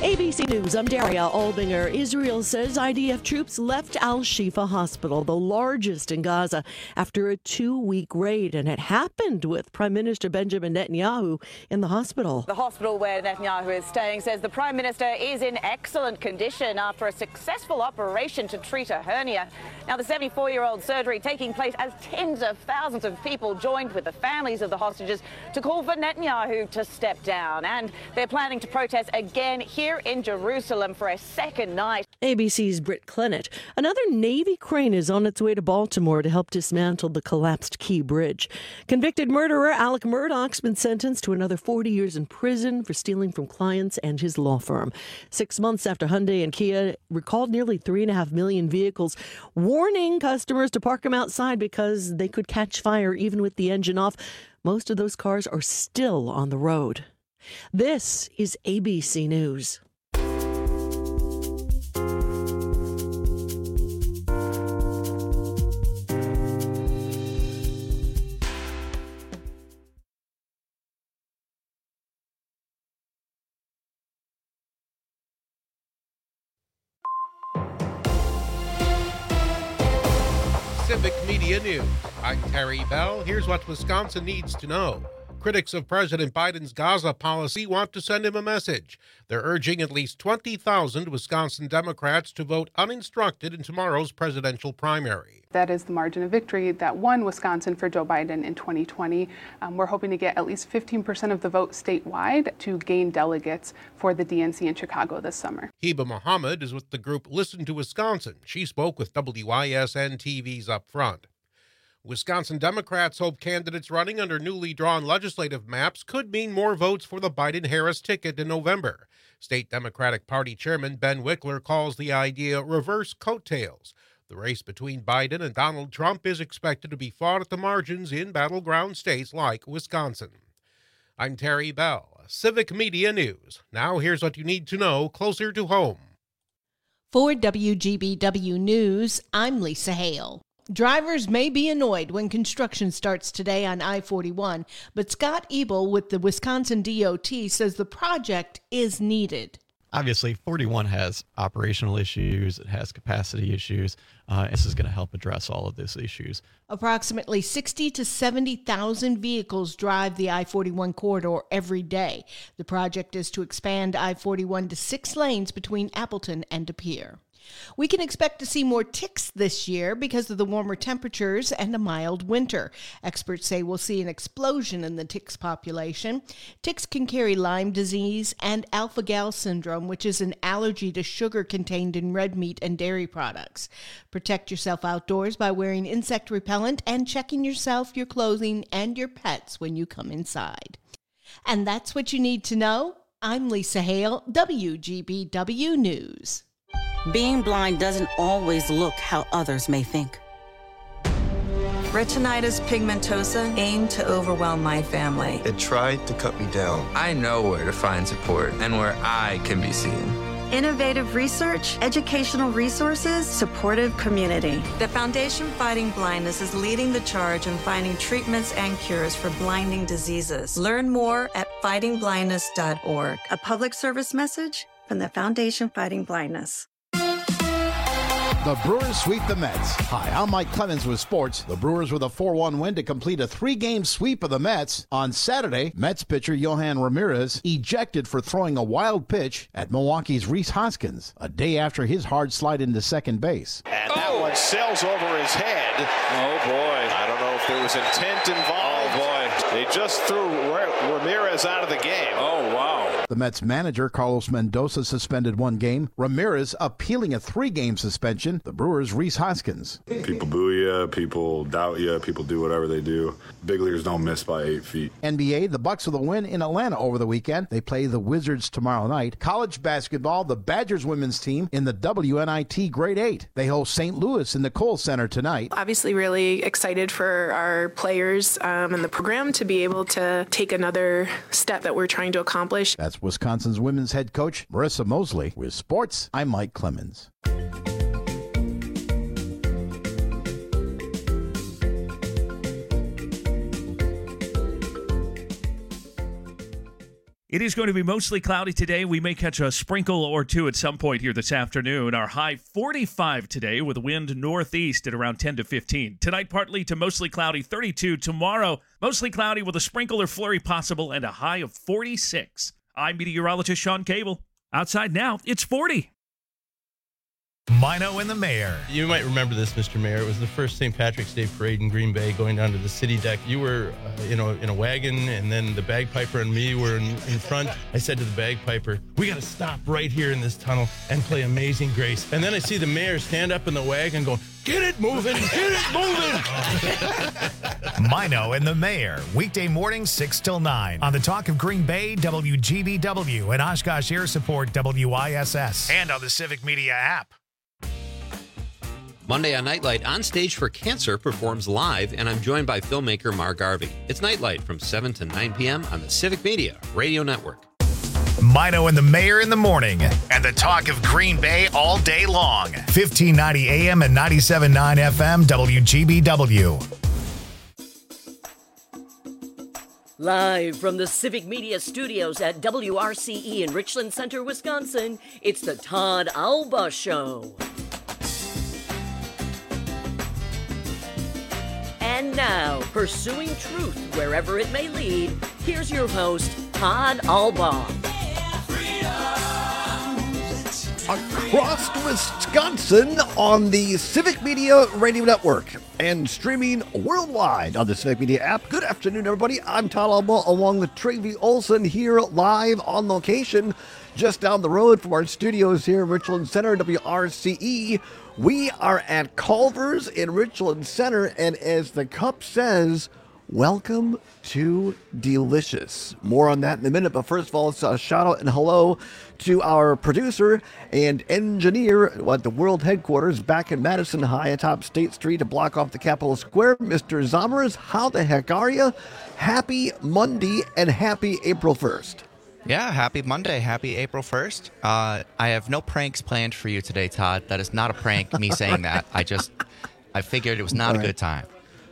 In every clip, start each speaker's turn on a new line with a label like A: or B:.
A: ABC News, I'm Daria Albinger. Israel says IDF troops left Al-Shifa Hospital, the largest in Gaza, after a 2-week raid. And it happened with Prime Minister Benjamin Netanyahu in the hospital.
B: The hospital where Netanyahu is staying says the Prime Minister is in excellent condition after a successful operation to treat a hernia. Now, the 74-year-old surgery taking place as tens of thousands of people joined with the families of the hostages to call for Netanyahu to step down. And they're planning to protest again here in Jerusalem for a second night.
A: ABC's Britt Clennett. Another Navy crane is on its way to Baltimore to help dismantle the collapsed Key Bridge. Convicted murderer Alec Murdaugh's been sentenced to another 40 years in prison for stealing from clients and his law firm. 6 months after Hyundai and Kia recalled nearly 3.5 million vehicles, warning customers to park them outside because they could catch fire even with the engine off. Most of those cars are still on the road. This is ABC News.
C: Civic Media News. I'm Terry Bell. Here's what Wisconsin needs to know. Critics of President Biden's Gaza policy want to send him a message. They're urging at least 20,000 Wisconsin Democrats to vote uninstructed in tomorrow's presidential primary.
D: That is the margin of victory that won Wisconsin for Joe Biden in 2020. We're hoping to get at least 15% of the vote statewide to gain delegates for the DNC in Chicago this summer.
C: Heba Mohammed is with the group Listen to Wisconsin. She spoke with WYSN TV's Up Front. Wisconsin Democrats hope candidates running under newly drawn legislative maps could mean more votes for the Biden-Harris ticket in November. State Democratic Party Chairman Ben Wickler calls the idea reverse coattails. The race between Biden and Donald Trump is expected to be fought at the margins in battleground states like Wisconsin. I'm Terry Bell, Civic Media News. Now here's what you need to know closer to home.
E: For WGBW News, I'm Lisa Hale. Drivers may be annoyed when construction starts today on I-41, but Scott Ebel with the Wisconsin DOT says the project is needed.
F: Obviously, 41 has operational issues, it has capacity issues. This is going to help address all of these issues.
E: Approximately 60 to 70,000 vehicles drive the I-41 corridor every day. The project is to expand I-41 to 6 lanes between Appleton and De Pere. We can expect to see more ticks this year because of the warmer temperatures and a mild winter. Experts say we'll see an explosion in the ticks population. Ticks can carry Lyme disease and alpha-gal syndrome, which is an allergy to sugar contained in red meat and dairy products. Protect yourself outdoors by wearing insect repellent and checking yourself, your clothing, and your pets when you come inside. And that's what you need to know. I'm Lisa Hale, WGBW News.
G: Being blind doesn't always look how others may think.
H: Retinitis pigmentosa aimed to overwhelm my family.
I: It tried to cut me down.
J: I know where to find support and where I can be seen.
H: Innovative research, educational resources, supportive community. The Foundation Fighting Blindness is leading the charge in finding treatments and cures for blinding diseases. Learn more at fightingblindness.org. A public service message from the Foundation Fighting Blindness.
K: The Brewers sweep the Mets. Hi, I'm Mike Clemens with sports. The Brewers with a 4-1 win to complete a 3-game sweep of the Mets. On Saturday, Mets pitcher Yohan Ramirez ejected for throwing a wild pitch at Milwaukee's Rhys Hoskins, a day after his hard slide into second base.
L: And that one sails over his head.
M: Oh, boy.
L: I don't know if there was intent involved.
M: Oh, boy.
L: They just threw Ramirez out of the game.
M: Oh, wow.
K: The Mets manager, Carlos Mendoza, suspended 1 game. Ramirez appealing a 3-game suspension. The Brewers' Rhys Hoskins.
N: People boo you, people doubt you, people do whatever they do. Big leaguers don't miss by 8 feet.
K: NBA, the Bucks with a win in Atlanta over the weekend. They play the Wizards tomorrow night. College basketball, the Badgers women's team in the WNIT Grade 8. They host St. Louis in the Kohl Center tonight.
O: Obviously really excited for our players and the program to be able to take another step that we're trying to accomplish.
K: That's Wisconsin's women's head coach, Marissa Mosley. With sports, I'm Mike Clemens.
I: It is going to be mostly cloudy today. We may catch a sprinkle or two at some point here this afternoon. Our high 45 today with wind northeast at around 10 to 15. Tonight, partly to mostly cloudy, 32. Tomorrow, mostly cloudy with a sprinkle or flurry possible and a high of 46. I'm meteorologist Sean Cable. Outside now, it's 40.
P: Mino and the Mayor.
Q: You might remember this, Mr. Mayor. It was the first St. Patrick's Day parade in Green Bay going down to the city deck. You were in a wagon, and then the bagpiper and me were in front. I said to the bagpiper, we got to stop right here in this tunnel and play Amazing Grace. And then I see the mayor stand up in the wagon going, get it moving, get it moving.
P: Mino and the Mayor, weekday mornings 6 till 9 on the Talk of Green Bay, WGBW, and Oshkosh Air Support, WISS, and on the Civic Media app.
R: Monday on Nightlight, On Stage for Cancer performs live, and I'm joined by filmmaker Mark Garvey. It's Nightlight from 7 to 9 p.m. on the Civic Media Radio Network.
P: Mino and the Mayor in the morning, and the Talk of Green Bay all day long. 1590 AM and 97.9 FM, WGBW.
S: Live from the Civic Media Studios at WRCE in Richland Center, Wisconsin, it's the Todd Alba Show. And now, pursuing truth wherever it may lead, here's your host, Todd Alba.
T: Across Wisconsin on the Civic Media Radio Network and streaming worldwide on the Civic Media app. Good afternoon, everybody. I'm Todd Alba along with Trevy Olson here live on location just down the road from our studios here in Richland Center, WRCE. We are at Culver's in Richland Center, and as the cup says, welcome to Delicious. More on that in a minute, but first of all, it's a shout out and hello to our producer and engineer at the world headquarters back in Madison High atop State Street to block off the Capitol Square. Mr. Zomers, how the heck are you? Happy Monday and happy April 1st.
U: Yeah, happy Monday. Happy April 1st. I have no pranks planned for you today, Todd. That is not a prank, me saying that. I figured it was not a good time.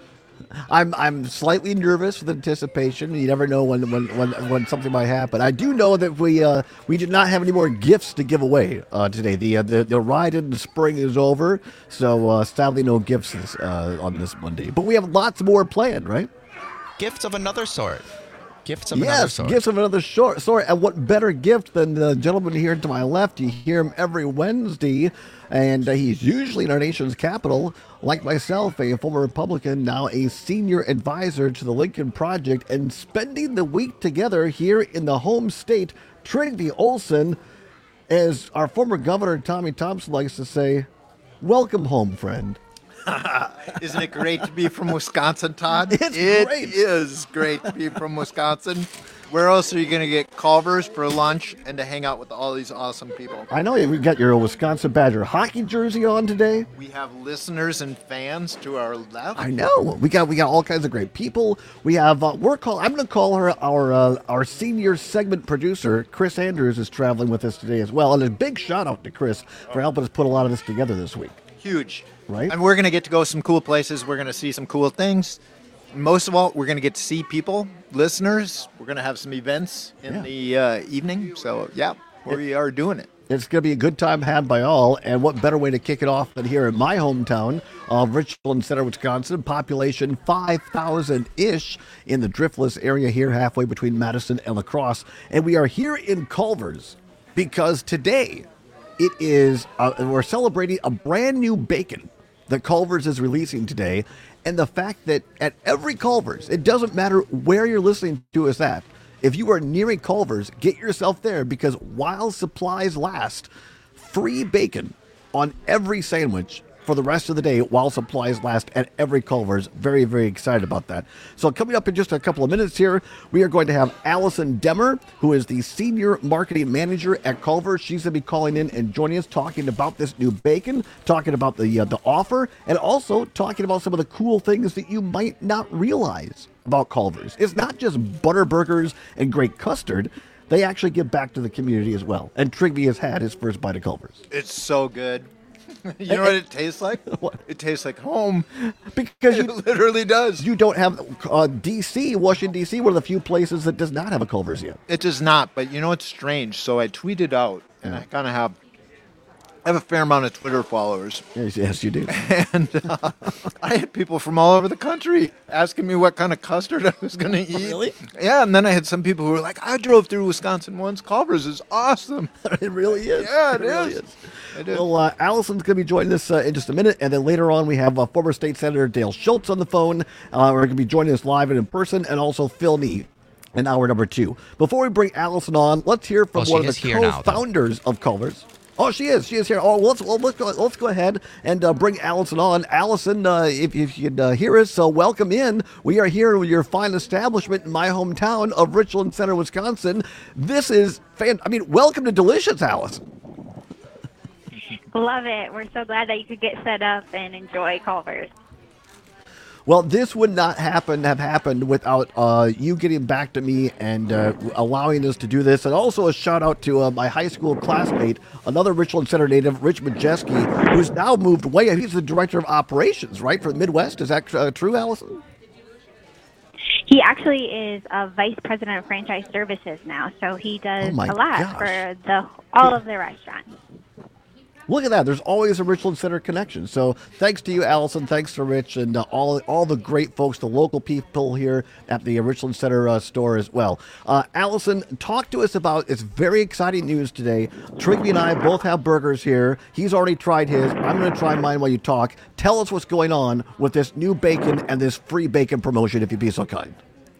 T: I'm slightly nervous with anticipation. You never know when something might happen. I do know that we did not have any more gifts to give away today. The ride in the spring is over, so sadly no gifts on this Monday. But we have lots more planned, right?
U: Gifts of another sort. Gifts of another sort. And what better gift than the gentleman here to my left? You hear him every Wednesday, and he's usually in our nation's capital. Like myself, a former Republican, now a senior advisor to the Lincoln Project, and spending the week together here in the home state, Trevy Olson, as our former governor, Tommy Thompson, likes to say, welcome home, friend.
V: Isn't it great to be from Wisconsin, Todd?
T: It
V: is great to be from Wisconsin. Where else are you going to get Culver's for lunch and to hang out with all these awesome people?
T: I know we've got your Wisconsin Badger hockey jersey on today.
V: We have listeners and fans to our left.
T: I know we got all kinds of great people. We have I'm going to call her our senior segment producer. Chris Andrews is traveling with us today as well, and a big shout out to Chris for helping us put a lot of this together this week.
V: Huge.
T: Right?
V: And we're going to get to go some cool places. We're going to see some cool things. Most of all, we're going to get to see people, listeners. We're going to have some events in the evening. So, we are doing it.
T: It's going to be a good time had by all. And what better way to kick it off than here in my hometown of Richland Center, Wisconsin. Population 5,000-ish in the Driftless area here, halfway between Madison and La Crosse. And we are here in Culver's because today it is we're celebrating a brand new bacon that Culver's is releasing today, and the fact that at every Culver's, it doesn't matter where you're listening to us at, if you are near a Culver's, get yourself there, because while supplies last, free bacon on every sandwich for the rest of the day while supplies last at every Culver's. Very, very excited about that. So coming up in just a couple of minutes here, we are going to have Allison Demmer, who is the Senior Marketing Manager at Culver's. She's going to be calling in and joining us, talking about this new bacon, talking about the offer, and also talking about some of the cool things that you might not realize about Culver's. It's not just butter burgers and great custard. They actually give back to the community as well. And Trigby has had his first bite of Culver's.
V: It's so good. You know what it tastes like?
T: What?
V: It tastes like home.
T: Because
V: it literally does.
T: You don't have D.C., Washington, D.C., one of the few places that does not have a Culver's yet.
V: It does not, but you know what's strange? So I tweeted out, and I kind of have a fair amount of Twitter followers.
T: Yes, you do.
V: And I had people from all over the country asking me what kind of custard I was going to eat.
T: Really?
V: Yeah, and then I had some people who were like, I drove through Wisconsin once. Culver's is awesome.
T: It really is.
V: Yeah, it
T: really
V: is. It is.
T: Well, Allison's going to be joining us in just a minute, and then later on we have former State Senator Dale Schultz on the phone. We're going to be joining us live and in person, and also Phil Nee in hour number 2. Before we bring Allison on, let's hear from one of the co-founders of Culver's. Oh, she is here. Oh, let's go ahead and bring Allison on. Allison, if you could hear us, welcome in. We are here with your fine establishment in my hometown of Richland Center, Wisconsin. This is welcome to Delicious, Allison.
A: Love it. We're so glad that you could get set up and enjoy Culver's.
T: Well, this would not have happened without you getting back to me and allowing us to do this. And also a shout out to my high school classmate, another Richland Center native, Rich Majeski, who's now moved away. He's the director of operations, right, for the Midwest. Is that true, Allison?
A: He actually is a vice president of franchise services now, so he does a lot for all of the restaurants.
T: Look at that. There's always a Richland Center connection. So thanks to you, Allison. Thanks to Rich and all the great folks, the local people here at the Richland Center store as well. Allison, talk to us about, it's very exciting news today. Trigby and I both have burgers here. He's already tried his. I'm going to try mine while you talk. Tell us what's going on with this new bacon and this free bacon promotion, if you'd be so kind.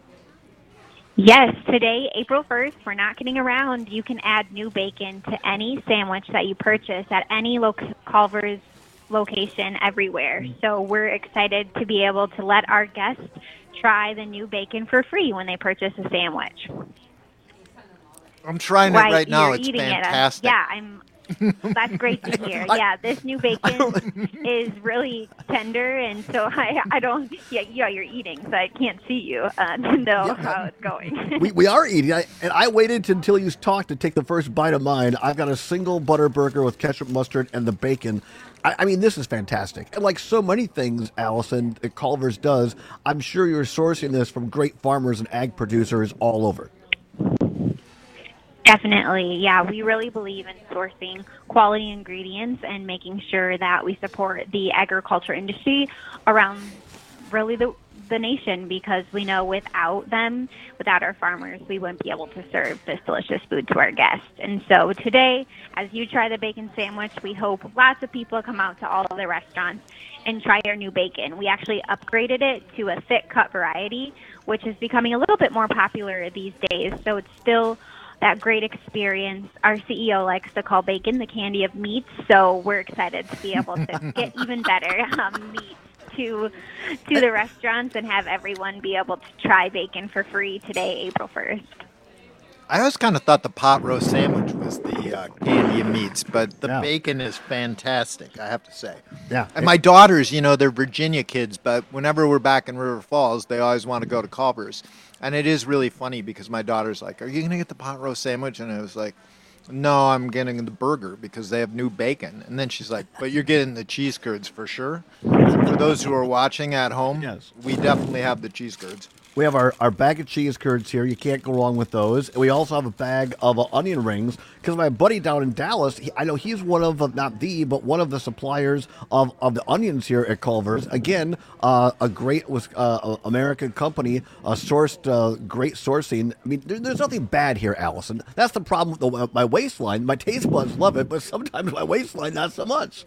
A: Yes, today, April 1st, we're not kidding around. You can add new bacon to any sandwich that you purchase at any Culver's location everywhere. So we're excited to be able to let our guests try the new bacon for free when they purchase a sandwich.
V: I'm trying it right now. It's fantastic.
A: That's great to hear. Yeah, this new bacon is really tender, and so I don't. Yeah, you're eating, so I can't see you to know how it's going.
T: We are eating, and I waited until you talked to take the first bite of mine. I've got a single butter burger with ketchup, mustard, and the bacon. I mean, this is fantastic. And like so many things, Allison, that Culver's does, I'm sure you're sourcing this from great farmers and ag producers all over.
A: Definitely. Yeah, we really believe in sourcing quality ingredients and making sure that we support the agriculture industry around really the nation, because we know without them, without our farmers, we wouldn't be able to serve this delicious food to our guests. And so today, as you try the bacon sandwich, we hope lots of people come out to all of the restaurants and try our new bacon. We actually upgraded it to a thick cut variety, which is becoming a little bit more popular these days. So it's still that great experience. Our CEO likes to call bacon the candy of meats, so we're excited to be able to get even better meat to the restaurants and have everyone be able to try bacon for free today, April 1st.
V: I always kind of thought the pot roast sandwich was the candy of meats, but the bacon is fantastic, I have to say.
T: Yeah.
V: And my daughters, they're Virginia kids, but whenever we're back in River Falls, they always want to go to Culver's. And it is really funny because my daughter's like, are you going to get the pot roast sandwich? And I was like, no, I'm getting the burger because they have new bacon. And then she's like, but you're getting the cheese curds for sure. And for those who are watching at home, we definitely have the cheese curds.
T: We have our bag of cheese curds here. You can't go wrong with those. We also have a bag of onion rings because my buddy down in Dallas, I know he's one of, not the, but one of the suppliers of the onions here at Culver's. Again, a great American company, sourced great sourcing. I mean, there's nothing bad here, Allison. That's the problem with my waistline. My taste buds love it, but sometimes my waistline, not so much.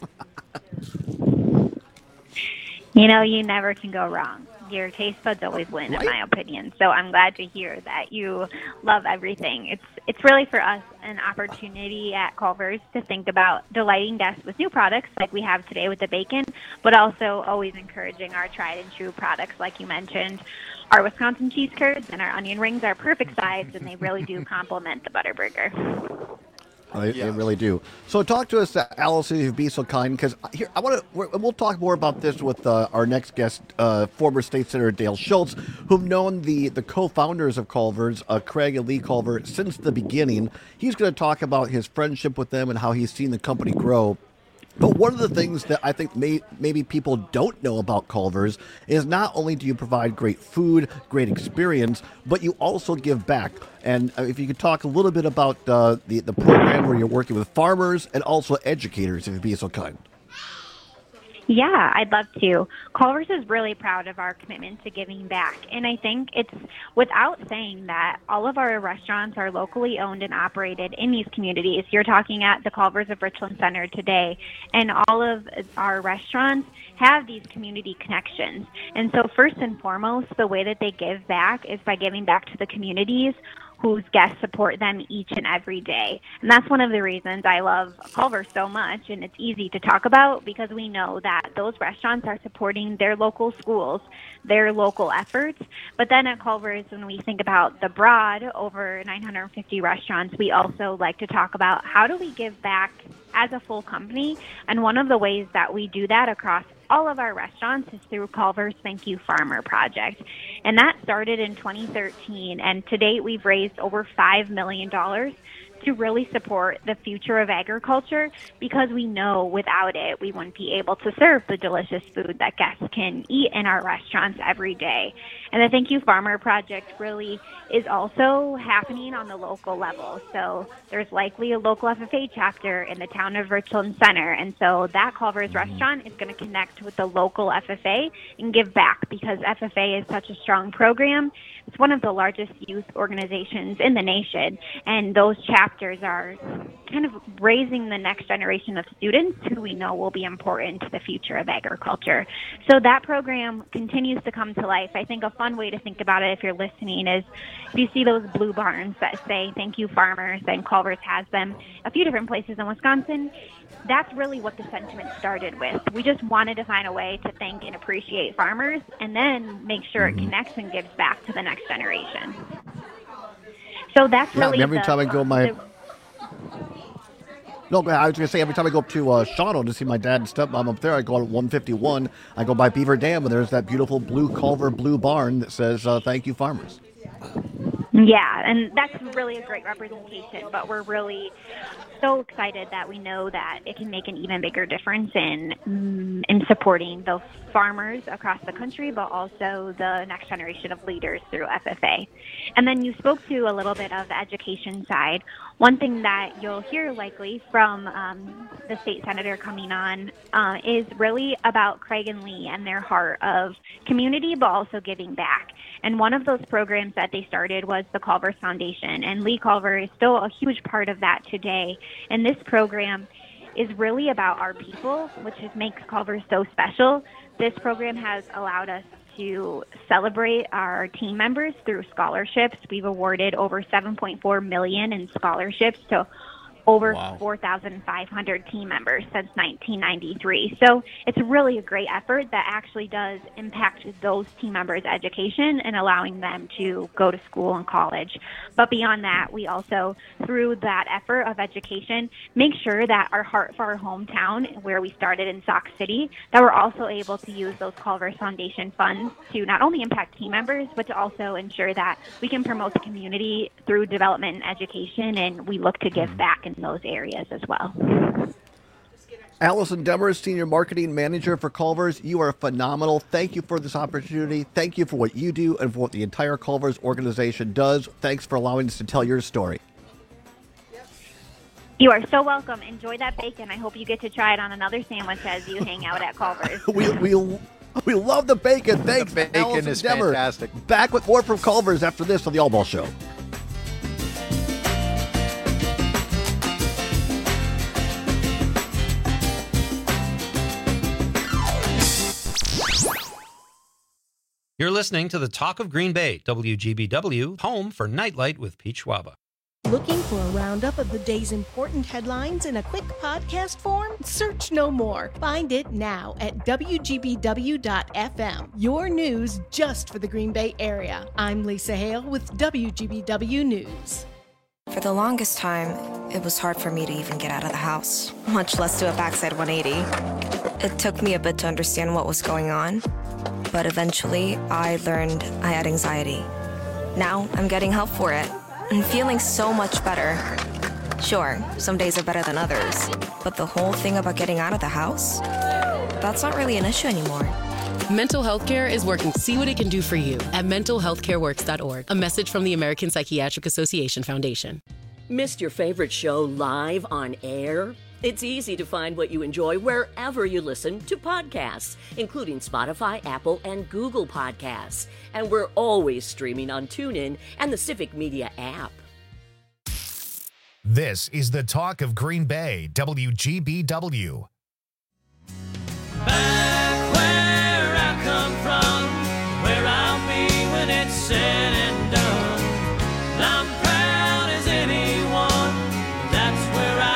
A: You never can go wrong. Your taste buds always win, in my opinion. So I'm glad to hear that you love everything. It's really for us an opportunity at Culver's to think about delighting guests with new products like we have today with the bacon, but also always encouraging our tried and true products like you mentioned. Our Wisconsin cheese curds and our onion rings are perfect size, and they really do complement the butter burger.
T: They really do. So talk to us, Allison, if you'd be so kind, because here we'll talk more about this with our next guest, former State Senator Dale Schultz, who've known the co-founders of Culver's, Craig and Lee Culver, since the beginning. He's going to talk about his friendship with them and how he's seen the company grow. But one of the things that I think maybe people don't know about Culver's is not only do you provide great food, great experience, but you also give back. And if you could talk a little bit about the program where you're working with farmers and also educators, if you'd be so kind.
A: Yeah, I'd love to. Culver's is really proud of our commitment to giving back. And I think it's without saying that all of our restaurants are locally owned and operated in these communities. You're talking at the Culver's of Richland Center today, and all of our restaurants have these community connections. And so first and foremost, the way that they give back is by giving back to the communities whose guests support them each and every day. And that's one of the reasons I love Culver's so much, and it's easy to talk about because we know that those restaurants are supporting their local schools, their local efforts. But then at Culver's, when we think about the broad, over 950 restaurants, we also like to talk about how do we give back as a full company. And one of the ways that we do that across all of our restaurants is through Culver's Thank You Farmer Project. And that started in 2013. And to date, we've raised over $5 million to really support the future of agriculture, because we know without it, we wouldn't be able to serve the delicious food that guests can eat in our restaurants every day. And the Thank You Farmer Project really is also happening on the local level. So there's likely a local FFA chapter in the town of Richland Center. And so that Culver's restaurant is going to connect with the local FFA and give back, because FFA is such a strong program. It's one of the largest youth organizations in the nation, and those chapters are kind of raising the next generation of students who we know will be important to the future of agriculture. So that program continues to come to life. I think a fun way to think about it, if you're listening, is if you see those blue barns that say Thank You Farmers, and Culver's has them a few different places in Wisconsin, that's really what the sentiment started with. We just wanted to find a way to thank and appreciate farmers, and then make sure it connects and gives back to the next generation. So that's really
T: every time I go No, I was going to say, every time I go up to Shawano to see my dad and stepmom up there, I go on 151, I go by Beaver Dam, and there's that beautiful blue Culver blue barn that says, Thank You Farmers.
A: Yeah, and that's really a great representation, but we're really so excited that we know that it can make an even bigger difference in supporting the farmers across the country, but also the next generation of leaders through FFA. And then you spoke to a little bit of the education side. One thing that you'll hear likely from the state senator coming on is really about Craig and Lee and their heart of community, but also giving back. And one of those programs that they started was the Culver's Foundation, and Lee Culver is still a huge part of that today. And this program is really about our people, which makes Culver's so special. This program has allowed us to celebrate our team members through scholarships. We've awarded over $7.4 million in scholarships to over 4,500 team members since 1993. So it's really a great effort that actually does impact those team members' education and allowing them to go to school and college. But beyond that, we also, through that effort of education, make sure that our heart for our hometown, where we started in Sauk City, that we're also able to use those Culver's Foundation funds to not only impact team members, but to also ensure that we can promote the community through development and education, and we look to give back in those areas as well.
T: Allison Demers, Senior Marketing Manager for Culver's, you are phenomenal. Thank you for this opportunity. Thank you for what you do and for what the entire Culver's organization does. Thanks for allowing us to tell your story.
A: You are so welcome. Enjoy that bacon. I hope you get to try it on another sandwich as you hang out at Culver's.
T: We love the bacon. Thanks,
V: the bacon
T: Allison
V: is
T: Demers.
V: fantastic.
T: Back with more from Culver's after this on the All Ball Show.
R: You're listening to the Talk of Green Bay, WGBW, home for Nightlight with Pete Schwaba.
E: Looking for a roundup of the day's important headlines in a quick podcast form? Search no more. Find it now at WGBW.FM. Your news just for the Green Bay area. I'm Lisa Hale with WGBW News.
B: For the longest time, it was hard for me to even get out of the house, much less do a backside 180. It took me a bit to understand what was going on, but eventually I learned I had anxiety. Now I'm getting help for it and feeling so much better. Sure, some days are better than others, but the whole thing about getting out of the house? That's not really an issue anymore.
C: Mental health care is working to see what it can do for you at mentalhealthcareworks.org. A message from the American Psychiatric Association Foundation.
S: Missed your favorite show live on air? It's easy to find what you enjoy wherever you listen to podcasts, including Spotify, Apple, and Google Podcasts. And we're always streaming on TuneIn and the Civic Media app.
P: This is the talk of Green Bay, WGBW.
D: Back where I come from, where I'll be when it's said and done. I'm proud as anyone, that's where I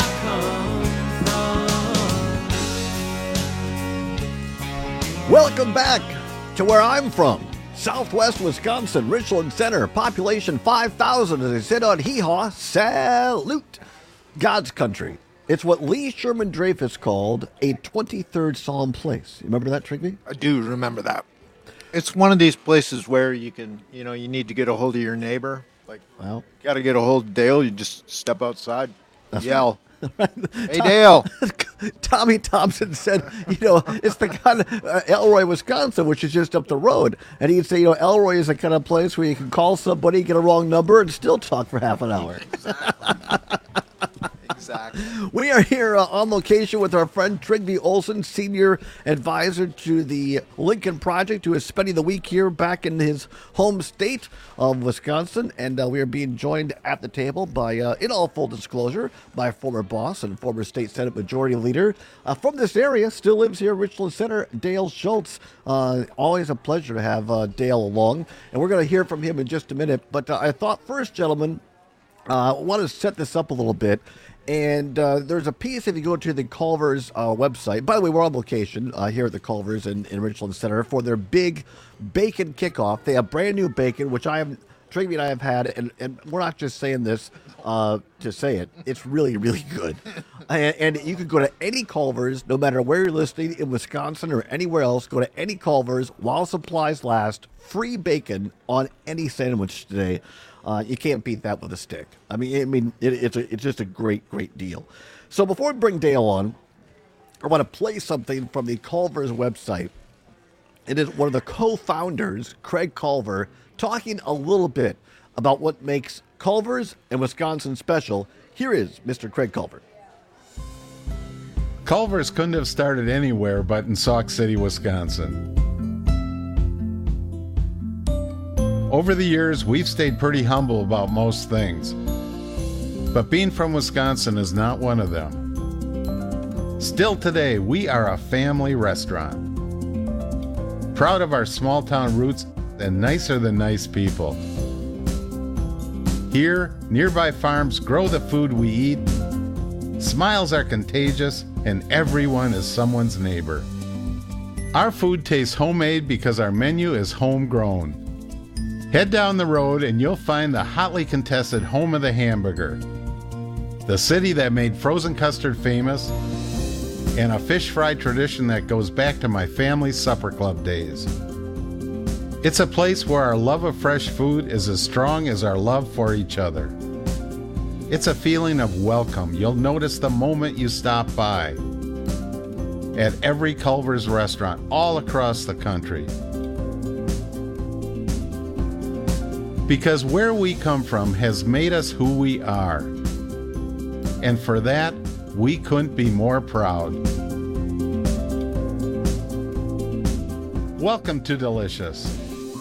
D: come from.
T: Welcome back to where I'm from. Southwest Wisconsin, Richland Center, population 5,000, as they sit on hee-haw, salute. God's country. It's what Lee Sherman Dreyfus called a 23rd Psalm place. You remember that, Trigby?
V: I do remember that. It's one of these places where you can, you need to get a hold of your neighbor. Like,
T: well,
V: got to get a hold of Dale, you just step outside, yell.
T: Right.
V: Hey, Dale.
T: Tommy Thompson said, it's the kind of Elroy, Wisconsin, which is just up the road. And he'd say, Elroy is the kind of place where you can call somebody, get a wrong number, and still talk for half an hour.
V: Exactly.
T: We are here on location with our friend Trygve Olsen, Senior Advisor to the Lincoln Project, who is spending the week here back in his home state of Wisconsin. And we are being joined at the table by, in all full disclosure, my former boss and former State Senate Majority Leader from this area, still lives here in Richland Center, Dale Schultz. Always a pleasure to have Dale along. And we're going to hear from him in just a minute. But I thought first, gentlemen, I want to set this up a little bit. And there's a piece, if you go to the Culver's website. By the way, we're on location here at the Culver's in Richland Center for their big bacon kickoff. They have brand new bacon, which Trygve and I have had, and we're not just saying this to say it. It's really, really good. And you can go to any Culver's, no matter where you're listening, in Wisconsin or anywhere else, go to any Culver's while supplies last. Free bacon on any sandwich today. You can't beat that with a stick. It's just a great, great deal. So before we bring Dale on, I want to play something from the Culver's website. It is one of the co-founders, Craig Culver, talking a little bit about what makes Culver's and Wisconsin special. Here is Mr. Craig Culver.
W: Culver's couldn't have started anywhere but in Sauk City, Wisconsin. Over the years, we've stayed pretty humble about most things, but being from Wisconsin is not one of them. Still today, we are a family restaurant. Proud of our small-town roots and nicer than nice people. Here, nearby farms grow the food we eat, smiles are contagious, and everyone is someone's neighbor. Our food tastes homemade because our menu is homegrown. Head down the road and you'll find the hotly contested home of the hamburger, the city that made frozen custard famous, and a fish fry tradition that goes back to my family's supper club days. It's a place where our love of fresh food is as strong as our love for each other. It's a feeling of welcome you'll notice the moment you stop by at every Culver's restaurant all across the country. Because where we come from has made us who we are. And for that, we couldn't be more proud. Welcome to Delicious.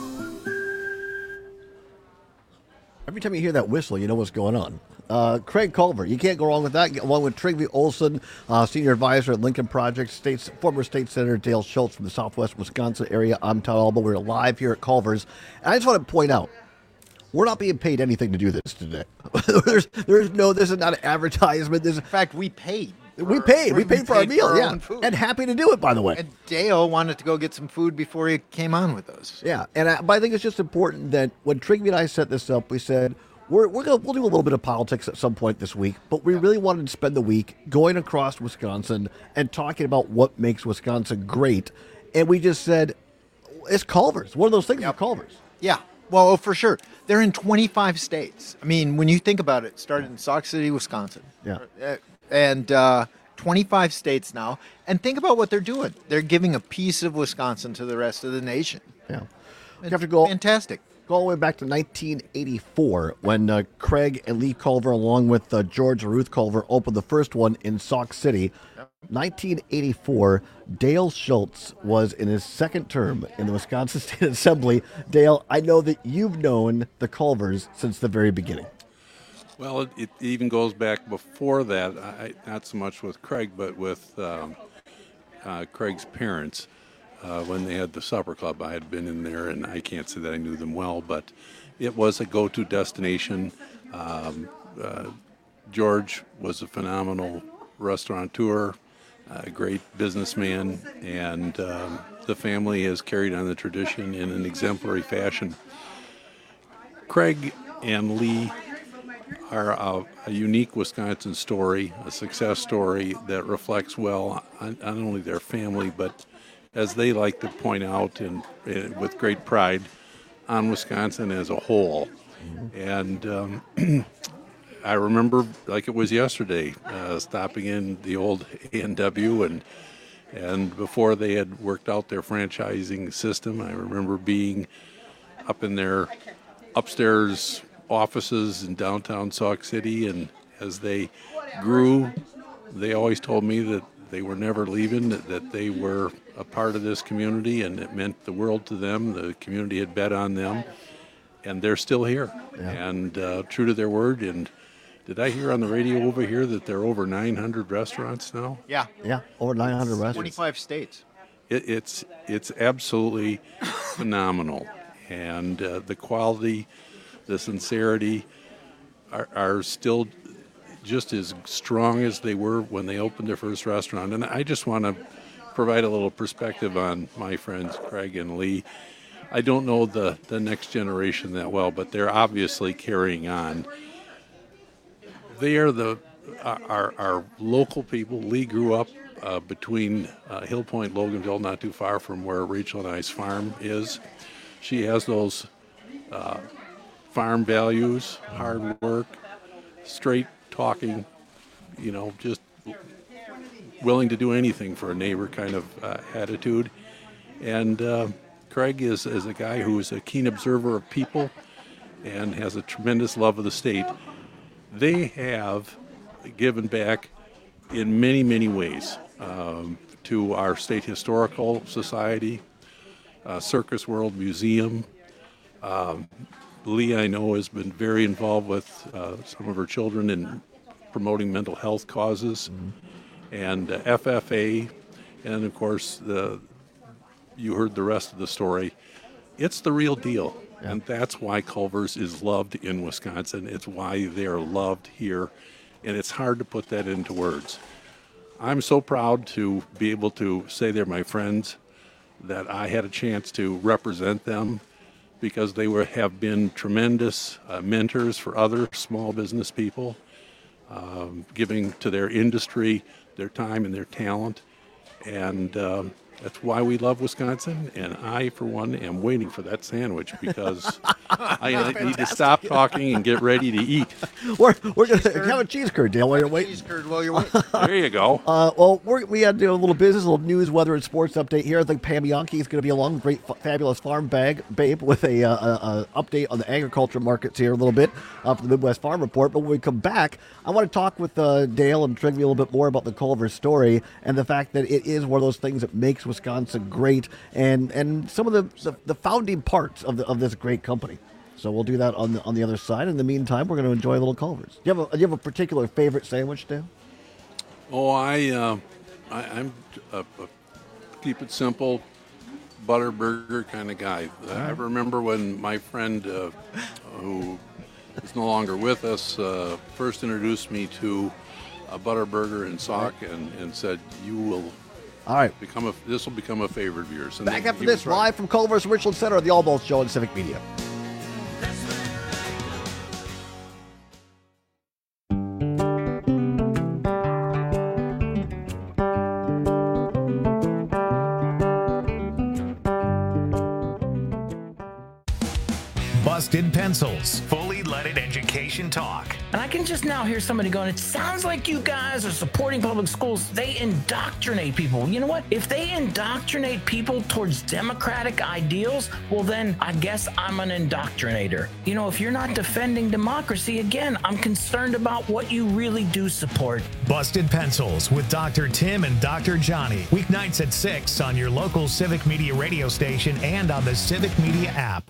T: Every time you hear that whistle, you know what's going on. Craig Culver, you can't go wrong with that. Along with Trygve Olsen, Senior Advisor at Lincoln Project, former State Senator Dale Schultz from the Southwest Wisconsin area. I'm Todd Alba. We're live here at Culver's. And I just want to point out, we're not being paid anything to do this today. This is not an advertisement. In fact, we paid. We paid for our meal, yeah. And happy to do it, by the way.
V: And Dale wanted to go get some food before he came on with us.
T: Yeah, but I think it's just important that when Trygve and I set this up, we said, we'll do a little bit of politics at some point this week, but we really wanted to spend the week going across Wisconsin and talking about what makes Wisconsin great. And we just said, it's Culver's. One of those things is Culver's.
V: Yeah. Well, for sure. They're in 25 states. I mean, when you think about it, started in Sauk City, Wisconsin.
T: Yeah.
V: And 25 states now. And think about what they're doing. They're giving a piece of Wisconsin to the rest of the nation.
T: Yeah. You have to go
V: fantastic.
T: Go all the way back to 1984 when Craig and Lee Culver, along with George and Ruth Culver, opened the first one in Sauk City. 1984, Dale Schultz was in his second term in the Wisconsin State Assembly. Dale, I know that you've known the Culvers since the very beginning.
F: Well, it even goes back before that, not so much with Craig, but with Craig's parents. When they had the supper club, I had been in there, and I can't say that I knew them well, but it was a go-to destination. George was a phenomenal restaurateur, a great businessman, and the family has carried on the tradition in an exemplary fashion. Craig and Lee are a unique Wisconsin story, a success story that reflects well on not only their family, but as they like to point out, and with great pride, on Wisconsin as a whole. And I remember, like it was yesterday, stopping in the old A&W, and before they had worked out their franchising system, I remember being up in their upstairs offices in downtown Sauk City, and as they grew, they always told me that they were never leaving, that they were a part of this community, and it meant the world to them. The community had bet on them, and they're still here, and true to their word. And did I hear on the radio over here that there are over 900 restaurants now?
V: Yeah.
T: Yeah, over 900 restaurants.
V: 25 states.
F: It's absolutely phenomenal, and the quality, the sincerity are still just as strong as they were when they opened their first restaurant. And I just want to provide a little perspective on my friends Craig and Lee. I don't know the next generation that well, but they're obviously carrying on. They are our local people. Lee grew up between Hill Point, Loganville, not too far from where Rachel and I's farm is. She has those farm values, hard work, straight talking, just willing to do anything for a neighbor kind of attitude. And Craig is a guy who is a keen observer of people and has a tremendous love of the state. They have given back in many, many ways to our State Historical Society, Circus World Museum. Lee, I know, has been very involved with some of her children in promoting mental health causes, and FFA, and of course, you heard the rest of the story. It's the real deal, and that's why Culver's is loved in Wisconsin. It's why they're loved here, and it's hard to put that into words. I'm so proud to be able to say they're my friends, that I had a chance to represent them, because they have been tremendous mentors for other small business people, giving to their industry their time and their talent. And that's why we love Wisconsin. And I, for one, am waiting for that sandwich, because I need to stop talking and get ready to eat.
T: We're going to have a cheese curd, Dale, while you're waiting.
V: Cheese curd while you're waiting.
F: There you go.
T: Well, we had to do a little business, a little news, weather, and sports update here. I think Pam Yankee is going to be along, great, fabulous farm babe, with a update on the agriculture markets here a little bit for the Midwest Farm Report. But when we come back, I want to talk with Dale and Trigby a little bit more about the Culver story and the fact that it is one of those things that makes Wisconsin great, and some of the founding parts of this great company. So we'll do that on the other side. In the meantime, we're going to enjoy a little Culver's. Do you have a particular favorite sandwich, Dale?
F: Oh, I'm a keep it simple, butter burger kind of guy. I remember when my friend, who is no longer with us, first introduced me to a butter burger in Sauk, and said, "You will."
T: All right.
F: This will become a favorite of yours. And
T: back after this, live from Culver's Richland Center, the All Balls Show on Civic Media.
P: Busted Pencils, fully leaded education talk.
G: And I can just now hear somebody going, it sounds like you guys are supporting public schools. They indoctrinate people. You know what? If they indoctrinate people towards democratic ideals, well, then I guess I'm an indoctrinator. You know, if you're not defending democracy, again, I'm concerned about what you really do support.
P: Busted Pencils with Dr. Tim and Dr. Johnny. Weeknights at 6 on your local Civic Media radio station and on the Civic Media app.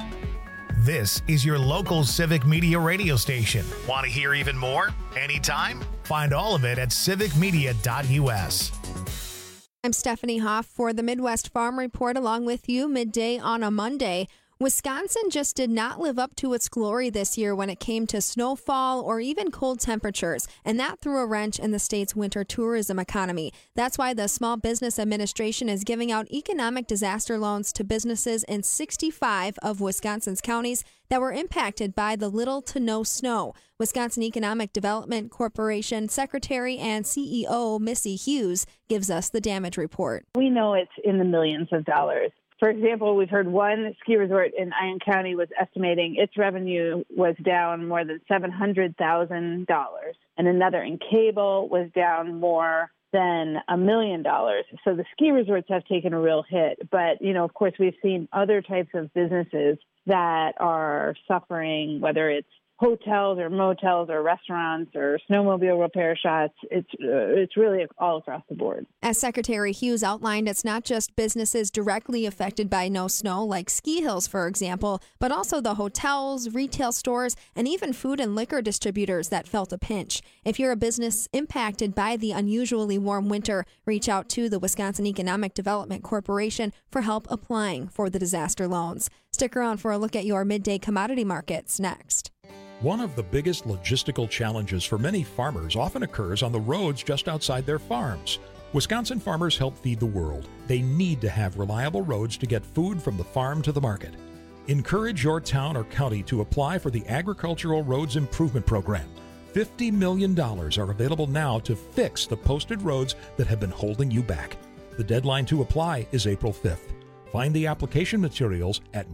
P: This is your local Civic Media radio station. Want to hear even more? Anytime? Find all of it at civicmedia.us.
H: I'm Stephanie Hoff for the Midwest Farm Report along with you midday on a Monday. Wisconsin just did not live up to its glory this year when it came to snowfall or even cold temperatures, and that threw a wrench in the state's winter tourism economy. That's why the Small Business Administration is giving out economic disaster loans to businesses in 65 of Wisconsin's counties that were impacted by the little to no snow. Wisconsin Economic Development Corporation Secretary and CEO Missy Hughes gives us the damage report.
J: We know it's in the millions of dollars. For example, we've heard one ski resort in Iron County was estimating its revenue was down more than $700,000, and another in Cable was down more than $1 million. So the ski resorts have taken a real hit. But, you know, of course, we've seen other types of businesses that are suffering, whether it's hotels or motels or restaurants or snowmobile repair shops. It's really all across the board.
H: As Secretary Hughes outlined, it's not just businesses directly affected by no snow, like ski hills, for example, but also the hotels, retail stores, and even food and liquor distributors that felt a pinch. If you're a business impacted by the unusually warm winter, reach out to the Wisconsin Economic Development Corporation for help applying for the disaster loans. Stick around for a look at your midday commodity markets next.
X: One of the biggest logistical challenges for many farmers often occurs on the roads just outside their farms. Wisconsin farmers help feed the world. They need to have reliable roads to get food from the farm to the market. Encourage your town or county to apply for the Agricultural Roads Improvement Program. $50 million are available now to fix the posted roads that have been holding you back. The deadline to apply is April 5th. Find the application materials at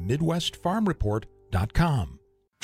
X: MidwestFarmReport.com.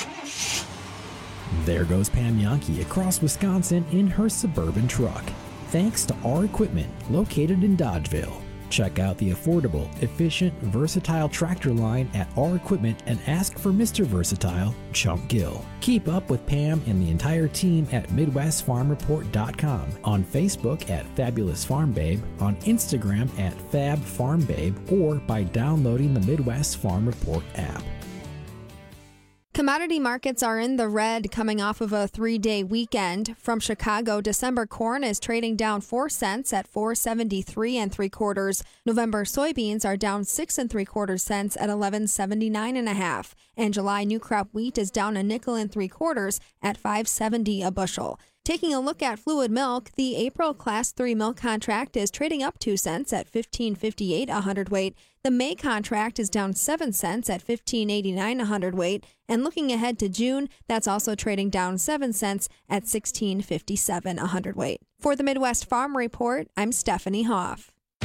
Y: There goes Pam Yankee across Wisconsin in her Suburban truck. Thanks to our equipment located in Dodgeville. Check out the affordable, efficient, versatile tractor line at our equipment and ask for Mr. Versatile, Chump Gill. Keep up with Pam and the entire team at MidwestFarmReport.com, on Facebook at Fabulous Farm Babe, on Instagram at Fab Farm Babe, or by downloading the Midwest Farm Report app.
H: Commodity markets are in the red coming off of a 3-day weekend. From Chicago, December corn is trading down 4 cents at $4.73 3/4. November soybeans are down 6 3/4 cents at $11.79 and July new crop wheat is down a nickel and 3/4 at $5.70 a bushel. Taking a look at fluid milk, the April Class 3 milk contract is trading up 2 cents at $15.58 a hundredweight. The May contract is down 7 cents at $15.89 a hundredweight. And looking ahead to June, that's also trading down 7 cents at $16.57 a hundredweight. For the Midwest Farm Report, I'm Stephanie Hoff.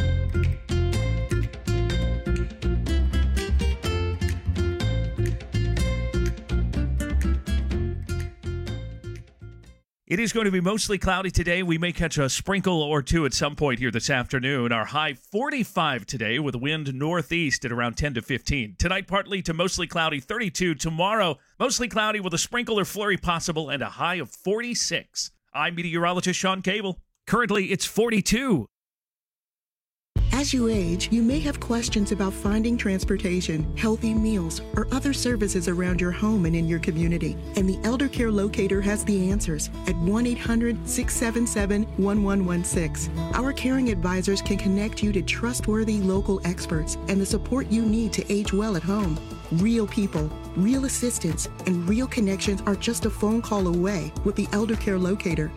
I: It is going to be mostly cloudy today. We may catch a sprinkle or two at some point here this afternoon. Our high 45 today with wind northeast at around 10 to 15. Tonight, partly to mostly cloudy, 32. Tomorrow, mostly cloudy with a sprinkle or flurry possible and a high of 46. I'm meteorologist Sean Cable. Currently, it's 42.
Z: As you age, you may have questions about finding transportation, healthy meals, or other services around your home and in your community. And the Elder Care Locator has the answers at 1-800-677-1116. Our caring advisors can connect you to trustworthy local experts and the support you need to age well at home. Real people, real assistance, and real connections are just a phone call away with the Elder Care Locator.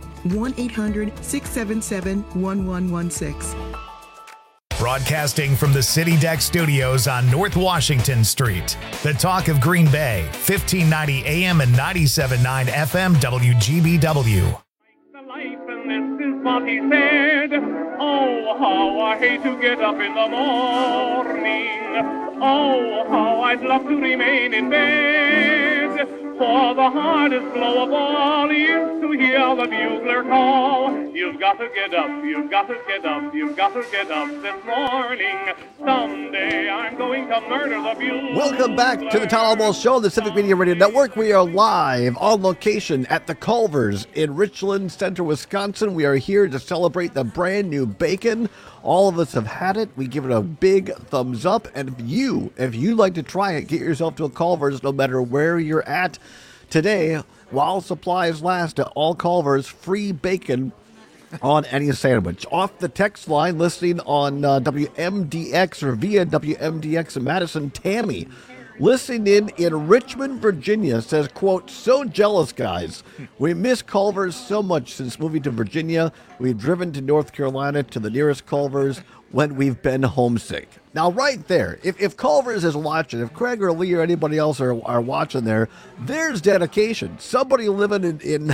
Z: 1-800-677-1116.
P: Broadcasting from the City Deck Studios on North Washington Street. The talk of Green Bay, 1590 AM and 97.9 FM WGBW.
D: This is what he said. Oh, how I hate to get up in the morning.
K: Oh, how I'd love to remain in bed, for the hardest blow of all is to hear the bugler call. You've got to get up, you've got to get up, you've got to get up this morning. Someday I'm going to murder the bugler.
T: Welcome back to the Town Hall Show on the Civic Media Radio Network. We are live on location at the Culver's in Richland Center, Wisconsin. We are here to celebrate the brand new bacon. All of us have had it. We give it a big thumbs up. And if you'd like to try it, get yourself to a Culver's no matter where you're at today. While supplies last at all Culver's, free bacon on any sandwich. Off the text line, listening on WMDX or via WMDX in Madison, Tammy, listening in Richmond, Virginia, says, quote, so jealous, guys. We miss Culver's so much since moving to Virginia. We've driven to North Carolina to the nearest Culver's when we've been homesick. Now, right there, if Culver's is watching, if Craig or Lee or anybody else are watching there, there's dedication. Somebody living in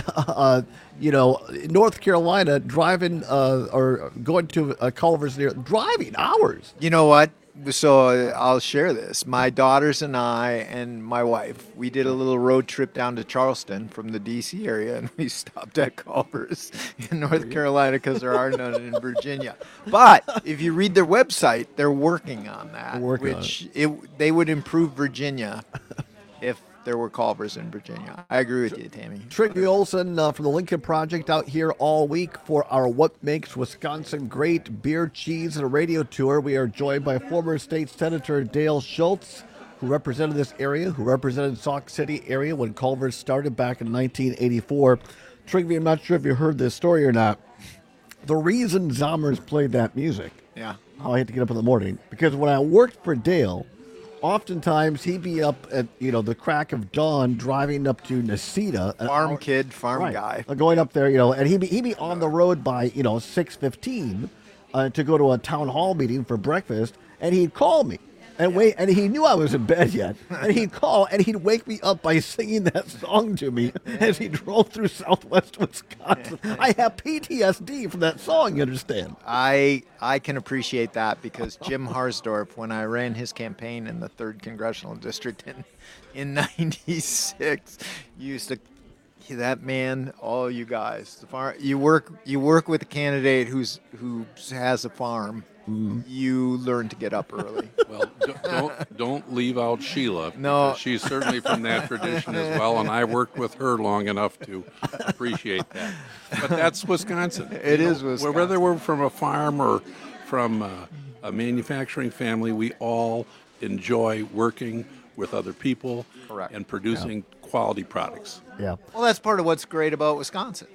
T: North Carolina, driving or going to Culver's near, driving hours.
V: You know what? So I'll share this. My daughters and I and my wife, we did a little road trip down to Charleston from the D.C. area, and we stopped at Culver's in North Carolina because there are none in Virginia. But if you read their website, they're working on that, they would improve Virginia if there were Culver's in Virginia. I agree with you, Tammy.
T: Triggy Olson from the Lincoln Project out here all week for our What Makes Wisconsin Great beer, cheese, and a radio tour. We are joined by former state senator Dale Schultz, who represented this area, who represented Sauk City area when Culver's started back in 1984. Triggy, I'm not sure if you heard this story or not. The reason Zommers played that music, I had to get up in the morning, because when I worked for Dale, oftentimes he'd be up at the crack of dawn driving up to Necedah,
V: farm guy,
T: going up there, and he'd be on the road by 6:15 to go to a town hall meeting for breakfast, and he'd call me and wait, and he knew I was in bed yet, and he'd call and he'd wake me up by singing that song to me as he drove through Southwest Wisconsin. I have PTSD from that song, you understand?
V: I can appreciate that, because Jim Harsdorf, when I ran his campaign in the 3rd Congressional District in 96, used to, that man, all you guys, the farm, you work with a candidate who has a farm. You learn to get up early.
F: Well, don't leave out Sheila.
V: No,
F: she's certainly from that tradition as well, and I worked with her long enough to appreciate that. But that's Wisconsin.
V: It is Wisconsin.
F: Whether we're from a farm or from a manufacturing family, we all enjoy working with other people and producing quality products.
T: Yeah.
V: Well, that's part of what's great about Wisconsin.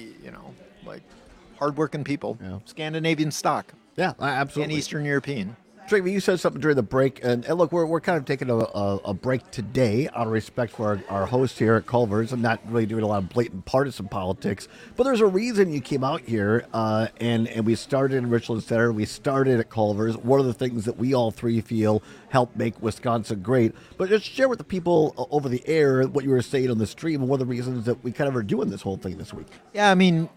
V: Hardworking people, Scandinavian stock.
T: Yeah, absolutely.
V: And Eastern European.
T: Trigby, you said something during the break, and look, we're kind of taking a break today out of respect for our host here at Culver's. I'm not really doing a lot of blatant partisan politics, but there's a reason you came out here, and we started in Richland Center. We started at Culver's. One of the things that we all three feel help make Wisconsin great. But just share with the people over the air what you were saying on the stream and one of the reasons that we kind of are doing this whole thing this week.
V: Yeah, I mean,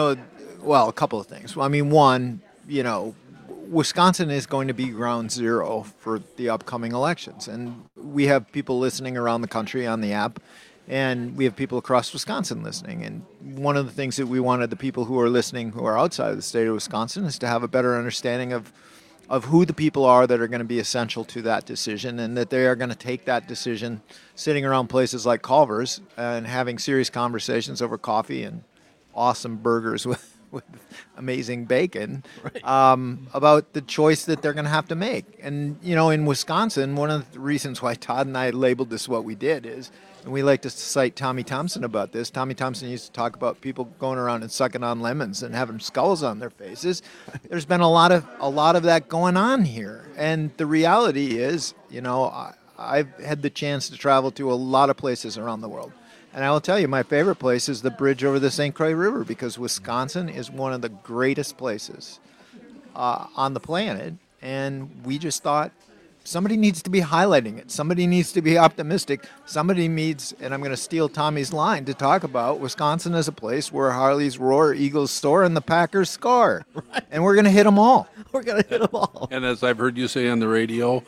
V: a couple of things. Well, I mean, one, Wisconsin is going to be ground zero for the upcoming elections. And we have people listening around the country on the app, and we have people across Wisconsin listening. And one of the things that we wanted the people who are listening, who are outside of the state of Wisconsin, is to have a better understanding of who the people are that are going to be essential to that decision, and that they are going to take that decision sitting around places like Culver's and having serious conversations over coffee and awesome burgers with amazing bacon, about the choice that they're going to have to make. And, in Wisconsin, one of the reasons why Todd and I labeled this what we did is, and we like to cite Tommy Thompson about this. Tommy Thompson used to talk about people going around and sucking on lemons and having skulls on their faces. There's been a lot of that going on here. And the reality is, I've had the chance to travel to a lot of places around the world. And I will tell you, my favorite place is the bridge over the St. Croix River, because Wisconsin is one of the greatest places on the planet. And we just thought somebody needs to be highlighting it. Somebody needs to be optimistic. Somebody needs, and I'm going to steal Tommy's line, to talk about Wisconsin as a place where Harleys roar, Eagles soar, and the Packers score. Right. And we're going to hit them all.
T: We're going to hit them all.
F: And as I've heard you say on the radio,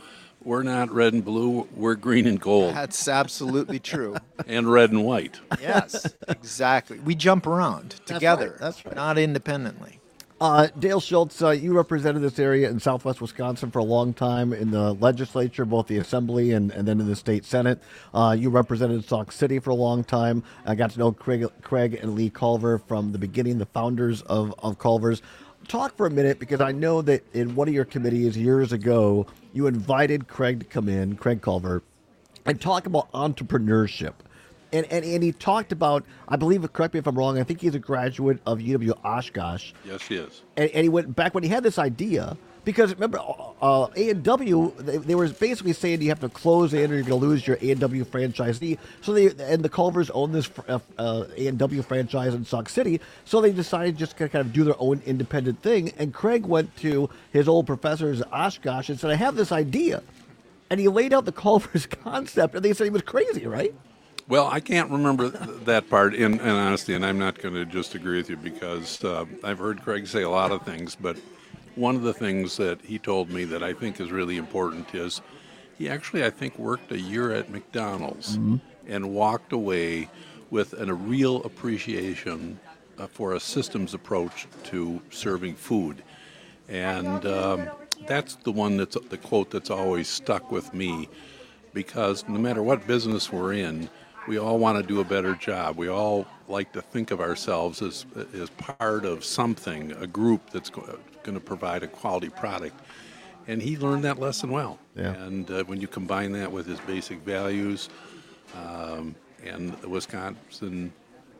F: we're not red and blue, we're green and gold.
V: That's absolutely true.
F: And red and white.
V: Yes, exactly. We jump around together,
T: That's right.
V: not independently.
T: Dale Schultz, you represented this area in southwest Wisconsin for a long time in the legislature, both the assembly and then in the state senate. You represented Sauk City for a long time. I got to know Craig and Lee Culver from the beginning, the founders of Culver's. Talk for a minute, because I know that in one of your committees years ago, you invited Craig to come in, Craig Culver, and talk about entrepreneurship. And he talked about, I believe, correct me if I'm wrong, I think he's a graduate of UW Oshkosh.
F: Yes, he is.
T: And he went back when he had this idea, because remember, A&W, they were basically saying you have to close in or you're going to lose your A&W franchisee. So and the Culvers own this A&W franchise in Sauk City, so they decided just to kind of do their own independent thing. And Craig went to his old professors at Oshkosh and said, I have this idea. And he laid out the Culvers concept, and they said he was crazy, right?
F: Well, I can't remember that part in honesty, and I'm not going to just agree with you, because I've heard Craig say a lot of things, but one of the things that he told me that I think is really important is he actually, I think, worked a year at McDonald's and walked away with a real appreciation for a systems approach to serving food. And that's the one the quote that's always stuck with me, because no matter what business we're in, we all want to do a better job. We all like to think of ourselves as part of something, a group that's going to provide a quality product. And he learned that lesson well.
T: Yeah.
F: And when you combine that with his basic values and the Wisconsin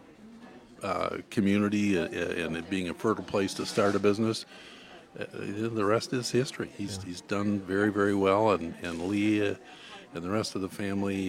F: community and it being a fertile place to start a business, the rest is history. He's done very, very well, and Lee and the rest of the family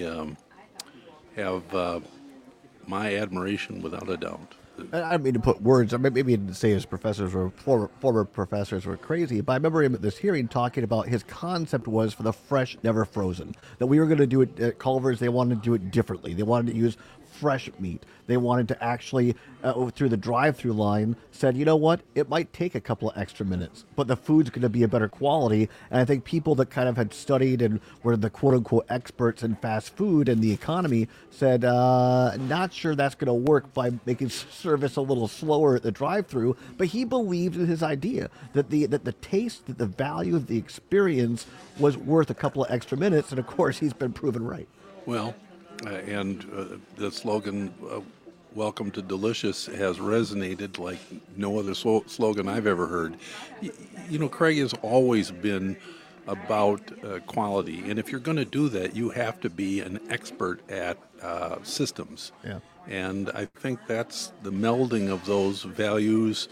F: have my admiration without a doubt.
T: I don't mean to put words, maybe he didn't say his professors or former professors were crazy, but I remember him at this hearing talking about his concept was for the fresh, never frozen. That we were going to do it at Culver's, they wanted to do it differently. They wanted to use fresh meat. They wanted to actually, through the drive-through line, said, you know what, it might take a couple of extra minutes, but the food's going to be a better quality. And I think people that kind of had studied and were the quote-unquote experts in fast food and the economy said, not sure that's going to work by making service a little slower at the drive-through. But he believed in his idea that the taste, that the value of the experience was worth a couple of extra minutes. And of course, he's been proven right.
F: Well, and the slogan, Welcome to Delicious, has resonated like no other slogan I've ever heard. You know, Craig has always been about quality, and if you're going to do that, you have to be an expert at systems.
T: Yeah.
F: And I think that's the melding of those values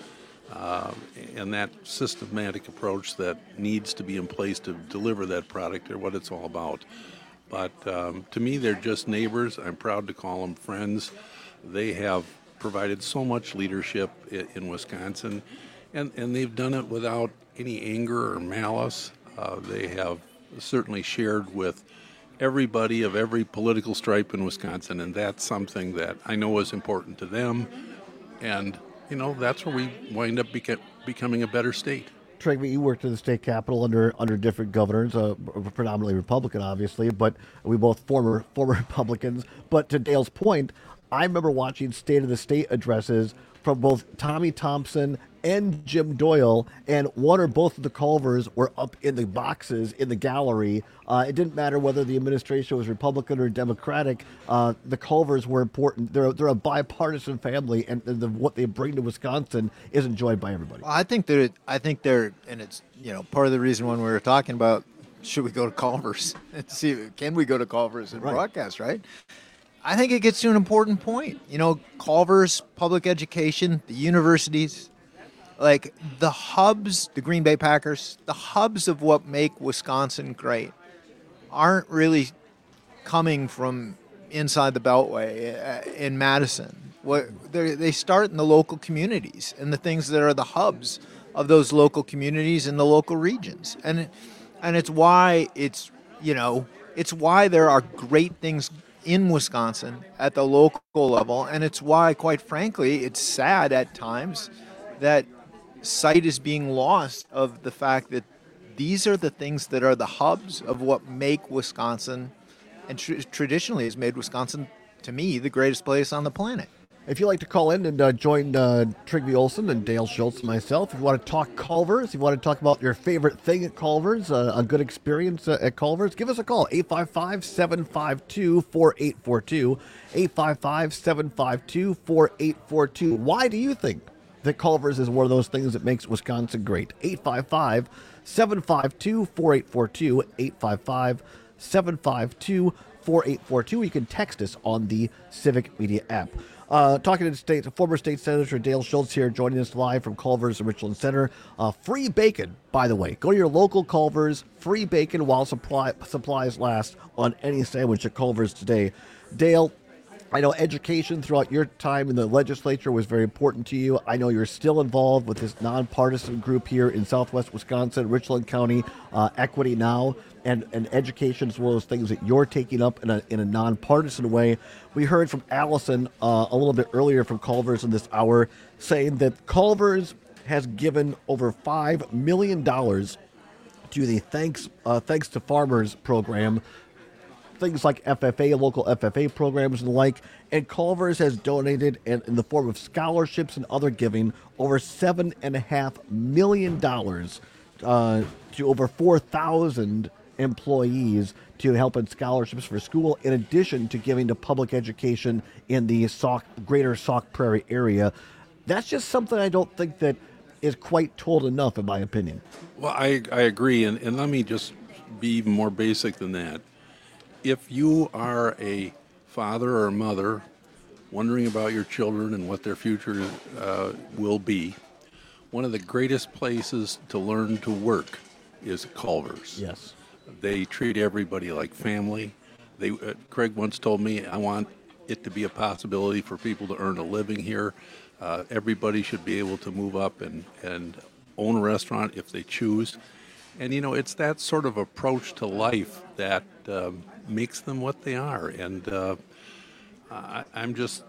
F: and that systematic approach that needs to be in place to deliver that product or what it's all about. But to me, they're just neighbors. I'm proud to call them friends. They have provided so much leadership in Wisconsin, and they've done it without any anger or malice. They have certainly shared with everybody of every political stripe in Wisconsin, and that's something that I know is important to them. And, you know, that's where we wind up becoming a better state.
T: Craig, you worked in the state capitol under different governors, predominantly Republican, obviously, but we both former Republicans. But to Dale's point, I remember watching State of the State addresses from both Tommy Thompson and Jim Doyle, and one or both of the Culvers were up in the boxes in the gallery. It didn't matter whether the administration was Republican or Democratic. The Culvers were important. They're a bipartisan family, and what they bring to Wisconsin is enjoyed by everybody.
V: Well, I think they're, and it's, you know, part of the reason when we were talking about should we go to Culvers and see, can we go to Culvers and broadcast, right? I think it gets to an important point. You know, Culver's, public education, the universities, like the hubs, the Green Bay Packers, the hubs of what make Wisconsin great aren't really coming from inside the Beltway in Madison. They start in the local communities and the things that are the hubs of those local communities and the local regions. And it's why it's why there are great things in Wisconsin at the local level, and it's why, quite frankly, it's sad at times that sight is being lost of the fact that these are the things that are the hubs of what make Wisconsin, and traditionally has made Wisconsin, to me, the greatest place on the planet.
T: If you'd like to call in and join Trygve Olson and Dale Schultz and myself, if you want to talk Culver's, if you want to talk about your favorite thing at Culver's, a good experience at Culver's, give us a call, 855-752-4842, 855-752-4842. Why do you think that Culver's is one of those things that makes Wisconsin great? 855-752-4842, 855-752-4842. You can text us on the Civic Media app. Talking to former State Senator Dale Schultz here, joining us live from Culver's in Richland Center. Free bacon, by the way. Go to your local Culver's. Free bacon while supplies last on any sandwich at Culver's today. Dale, I know education throughout your time in the legislature was very important to you. I know you're still involved with this nonpartisan group here in Southwest Wisconsin, Richland County, Equity Now, and education is one of those things that you're taking up in a nonpartisan way. We heard from Allison a little bit earlier from Culver's in this hour saying that Culver's has given over $5 million to the Thanks to Farmers program, things like FFA, local FFA programs and the like, and Culver's has donated in the form of scholarships and other giving over $7.5 million to over 4,000 employees to help in scholarships for school, in addition to giving to public education in the greater Sauk Prairie area. That's just something I don't think that is quite told enough, in my opinion.
F: Well, I agree, and let me just be even more basic than that. If you are a father or a mother wondering about your children and what their future will be, one of the greatest places to learn to work is Culver's.
T: Yes.
F: They treat everybody like family. Craig once told me, I want it to be a possibility for people to earn a living here. Everybody should be able to move up and own a restaurant if they choose. And, it's that sort of approach to life that makes them what they are. And I'm just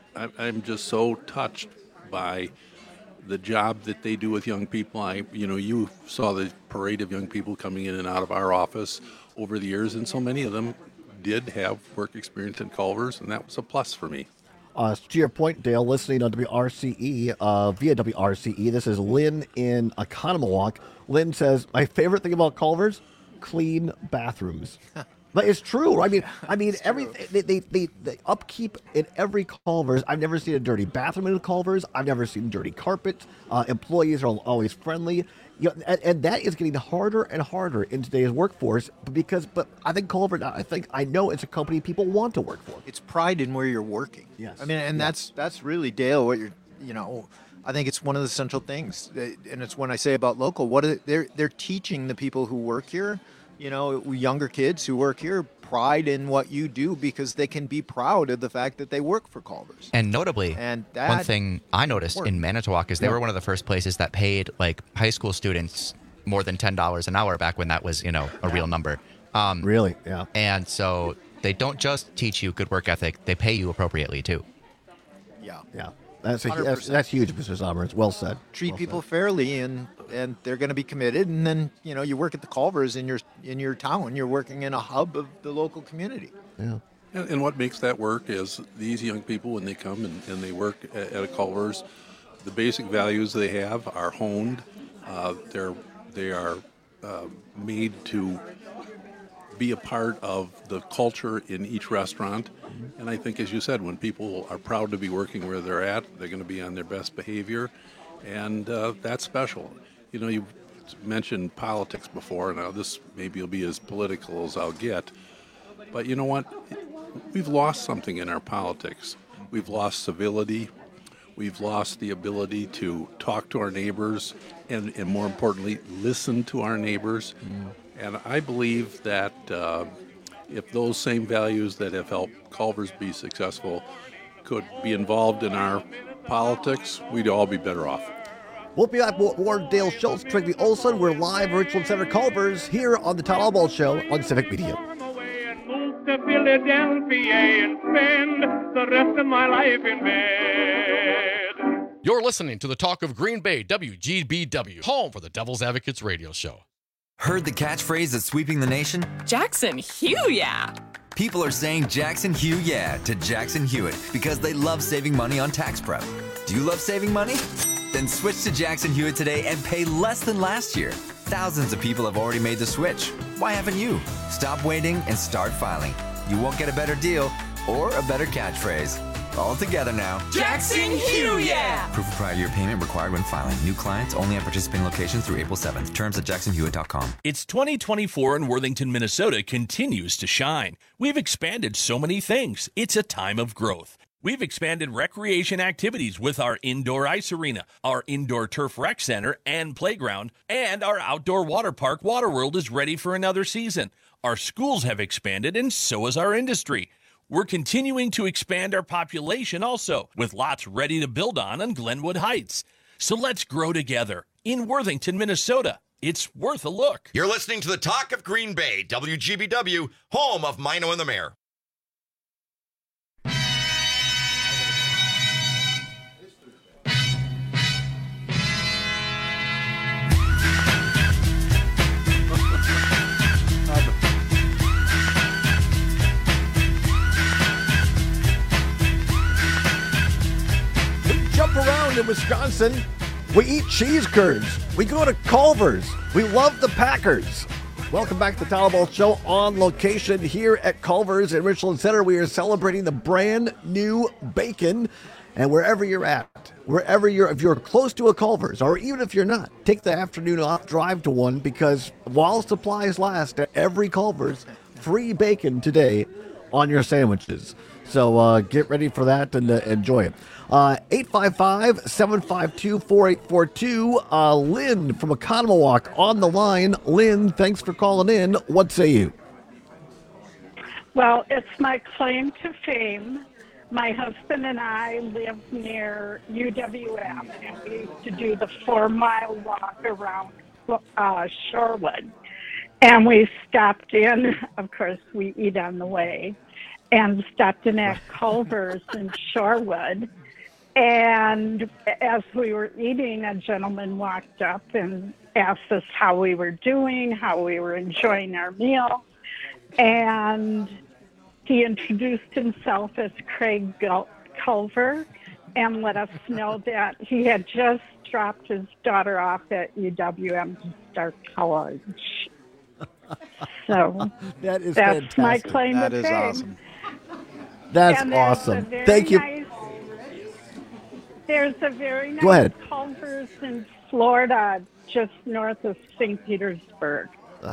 F: so touched by the job that they do with young people. You saw the parade of young people coming in and out of our office over the years, and so many of them did have work experience in Culver's, and that was a plus for me.
T: To your point, Dale, listening on WRCE, via WRCE, this is Lynn in Oconomowoc. Lynn says, my favorite thing about Culver's, clean bathrooms. But it's true. I mean, everything. The upkeep in every Culver's. I've never seen a dirty bathroom in a Culver's. I've never seen dirty carpet. Employees are always friendly. And that is getting harder and harder in today's workforce. But I think Culver's. I know it's a company people want to work for.
V: It's pride in where you're working.
T: Yes.
V: I mean, and that's really, Dale, what you're. I think it's one of the central things, and it's when I say about local. They're teaching the people who work here. Younger kids who work here, pride in what you do because they can be proud of the fact that they work for Culver's.
L: And notably, one thing I noticed in Manitowoc is they were one of the first places that paid high school students more than $10 an hour back when that was, a real number.
T: Really? Yeah.
L: And so they don't just teach you good work ethic, they pay you appropriately too.
V: Yeah.
T: Yeah. That's huge, Mr. Sommer. It's well said.
V: Treat people fairly, and they're going to be committed. And then you work at the Culver's in your town. You're working in a hub of the local community.
T: Yeah.
F: And what makes that work is these young people, when they come and they work at a Culver's, the basic values they have are honed. They are made to be a part of the culture in each restaurant. And I think, as you said, when people are proud to be working where they're at, they're going to be on their best behavior, and that's special. You mentioned politics before. Now, this maybe will be as political as I'll get, but you know what? We've lost something in our politics. We've lost civility. We've lost the ability to talk to our neighbors and more importantly, listen to our neighbors. And I believe that if those same values that have helped Culver's be successful could be involved in our politics, we'd all be better off.
T: We'll be back with more Dale Schultz, Trygve Olson. We're live Richland Center Culver's here on the Todd Albaugh Show on Civic Media.
K: Move to Philadelphia and spend the rest of my life in bed.
M: You're listening to the Talk of Green Bay, WGBW, home for the Devil's Advocates radio show.
A: Heard the catchphrase that's sweeping the nation?
M: Jackson Hugh, yeah.
A: People are saying Jackson Hugh, yeah, to Jackson Hewitt because they love saving money on tax prep. Do you love saving money? Then switch to Jackson Hewitt today and pay less than last year. Thousands of people have already made the switch. Why haven't you? Stop waiting and start filing. You won't get a better deal or a better catchphrase. All together now.
M: Jackson Hugh, yeah!
A: Proof of prior year payment required when filing. New clients only at participating locations through April 7th. Terms at jacksonhewitt.com.
N: It's 2024 and Worthington, Minnesota continues to shine. We've expanded so many things. It's a time of growth. We've expanded recreation activities with our indoor ice arena, our indoor turf rec center and playground, and our outdoor water park, Waterworld, is ready for another season. Our schools have expanded, and so has our industry. We're continuing to expand our population also, with lots ready to build on Glenwood Heights. So let's grow together in Worthington, Minnesota. It's worth a look.
O: You're listening to the Talk of Green Bay, WGBW, home of Mino and the Mayor.
T: Jump around in Wisconsin. We eat cheese curds. We go to Culver's. We love the Packers. Welcome back to the Tyler Ball Show on location here at Culver's in Richland Center. We are celebrating the brand new bacon. And wherever you're at, if you're close to a Culver's, or even if you're not, take the afternoon off, drive to one, because while supplies last at every Culver's, free bacon today on your sandwiches. So get ready for that and enjoy it. 855-752-4842. Lynn from Economawalk on the line. Lynn, thanks for calling in. What say you?
Q: Well, it's my claim to fame. My husband and I live near UWM, and we used to do the 4-mile walk around Shorewood. And we stopped in, of course, we eat on the way, and stopped in at Culver's in Shorewood. And as we were eating, a gentleman walked up and asked us how we were doing, how we were enjoying our meal. And he introduced himself as Craig Culver and let us know that he had just dropped his daughter off at UWM to start college. So
T: that's
Q: fantastic. My claim to fame.
T: That is awesome. That's awesome. Thank you.
Q: There's a very nice Culver's in Florida, just north of St. Petersburg.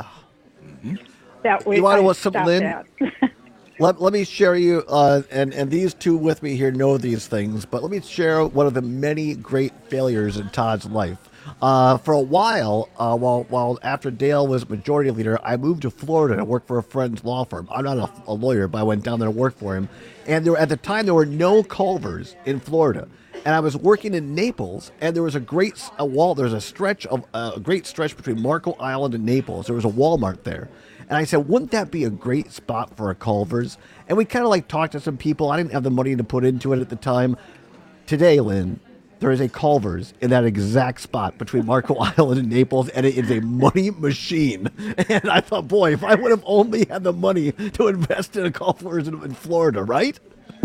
Q: That we stopped at.
T: Let me share you, and these two with me here know these things, but let me share one of the many great failures in Todd's life. For a while, while after Dale was majority leader, I moved to Florida to work for a friend's law firm. I'm not a lawyer, but I went down there to work for him. And at the time, there were no Culvers in Florida. And I was working in Naples, and there was a great stretch between Marco Island and Naples. There was a Walmart there. And I said, wouldn't that be a great spot for a Culver's? And we kind of talked to some people. I didn't have the money to put into it at the time. Today, Lynn, there is a Culver's in that exact spot between Marco Island and Naples, and it is a money machine. And I thought, boy, if I would have only had the money to invest in a Culver's in Florida, right?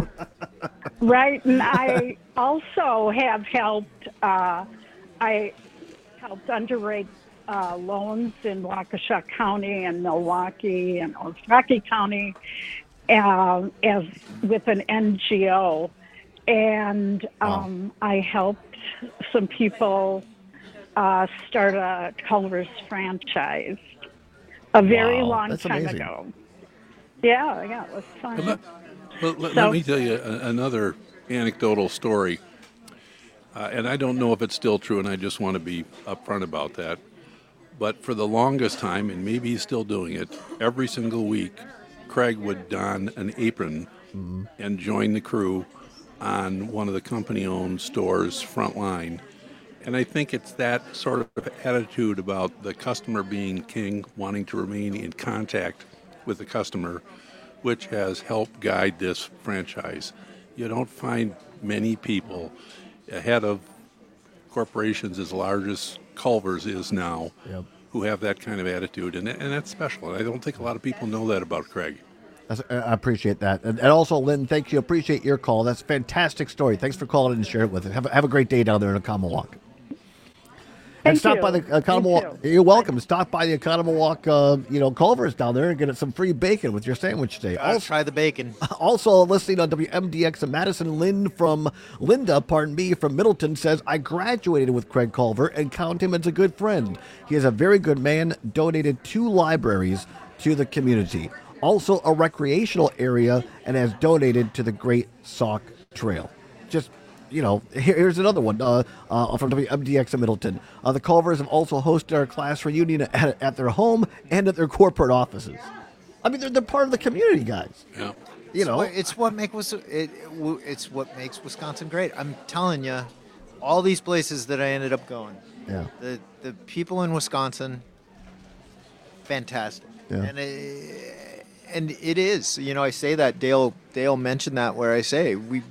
Q: Right, and I also have helped. I helped underwrite loans in Waukesha County and Milwaukee and Ozaukee County, as with an NGO, and I helped some people start a Culver's franchise a very long time ago. Yeah, it was fun.
F: Let me tell you another anecdotal story, and I don't know if it's still true, and I just want to be upfront about that. But for the longest time, and maybe he's still doing it, every single week, Craig would don an apron and join the crew on one of the company-owned stores' front line. And I think it's that sort of attitude about the customer being king, wanting to remain in contact with the customer, which has helped guide this franchise. You don't find many people ahead of corporations as large as Culver's is now who have that kind of attitude, and that's special. And I don't think a lot of people know that about Craig.
T: I appreciate that. And also, Lynn, thank you. Appreciate your call. That's a fantastic story. Thanks for calling and sharing it with us. Have a great day down there in Oconomowoc. And stop by the Oconomowoc. You're welcome. Stop by the Oconomowoc, Culver's down there and get some free bacon with your sandwich today.
V: I'll try the bacon.
T: Also, listening on WMDX in Madison, Linda from Middleton says, I graduated with Craig Culver and count him as a good friend. He is a very good man, donated 2 libraries to the community. Also a recreational area, and has donated to the Great Sauk Trail. Just, here's another one from WMDX in Middleton. The Culvers have also hosted our class reunion at their home and at their corporate offices. I mean, they're part of the community, guys.
F: Yeah.
V: It's what makes Wisconsin great. I'm telling you, all these places that I ended up going.
T: Yeah.
V: The people in Wisconsin, fantastic.
T: Yeah.
V: And it is, I say that Dale mentioned that, where I say we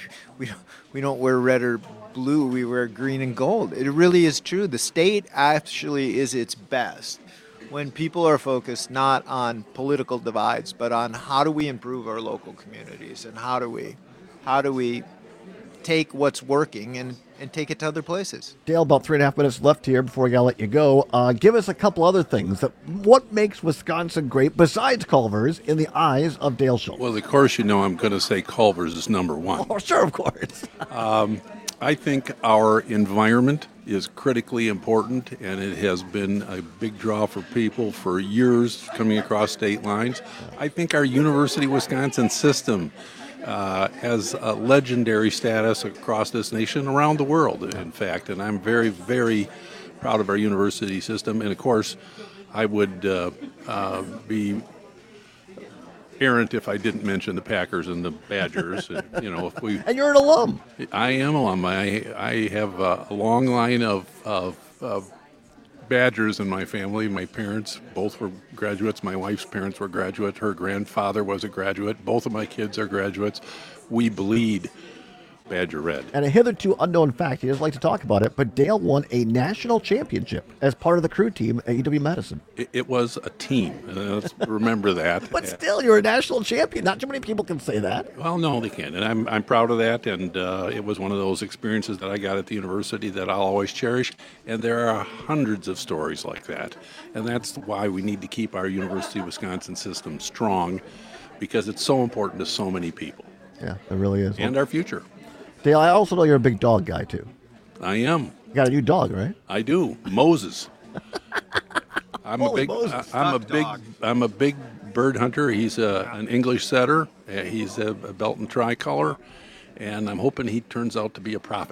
V: don't wear red or blue, we wear green and gold. It really is true. The state actually is its best when people are focused not on political divides, but on how do we improve our local communities, and how do we take what's working and take it to other places.
T: Dale, about 3.5 minutes left here before we gotta let you go. Give us a couple other things. What makes Wisconsin great besides Culver's in the eyes of Dale Schultz?
F: Well, of course, I'm going to say Culver's is number one.
T: Oh, sure, of course.
F: I think our environment is critically important, and it has been a big draw for people for years coming across state lines. I think our University of Wisconsin system has a legendary status across this nation, around the world, in fact. And I'm very, very proud of our university system. And, of course, I would be errant if I didn't mention the Packers and the Badgers. And
T: you're an alum.
F: I am an alum. I have a long line of Badgers in my family. My parents both were graduates. My wife's parents were graduates. Her grandfather was a graduate. Both of my kids are graduates. We bleed Badger Red.
T: And a hitherto unknown fact, he doesn't like to talk about it, but Dale won a national championship as part of the crew team at UW-Madison.
F: It was a team. Let's remember that.
T: But still, you're a national champion. Not too many people can say that.
F: Well, no, they can't. And I'm proud of that. And it was one of those experiences that I got at the university that I'll always cherish. And there are hundreds of stories like that. And that's why we need to keep our University of Wisconsin system strong, because it's so important to so many people.
T: Yeah, it really is.
F: And our future.
T: Dale, I also know you're a big dog guy, too.
F: I am.
T: You got a new dog, right?
F: I do. Moses. I'm a big bird hunter. He's an English setter. He's a Belton tricolor, and I'm hoping he turns out to be a prophet.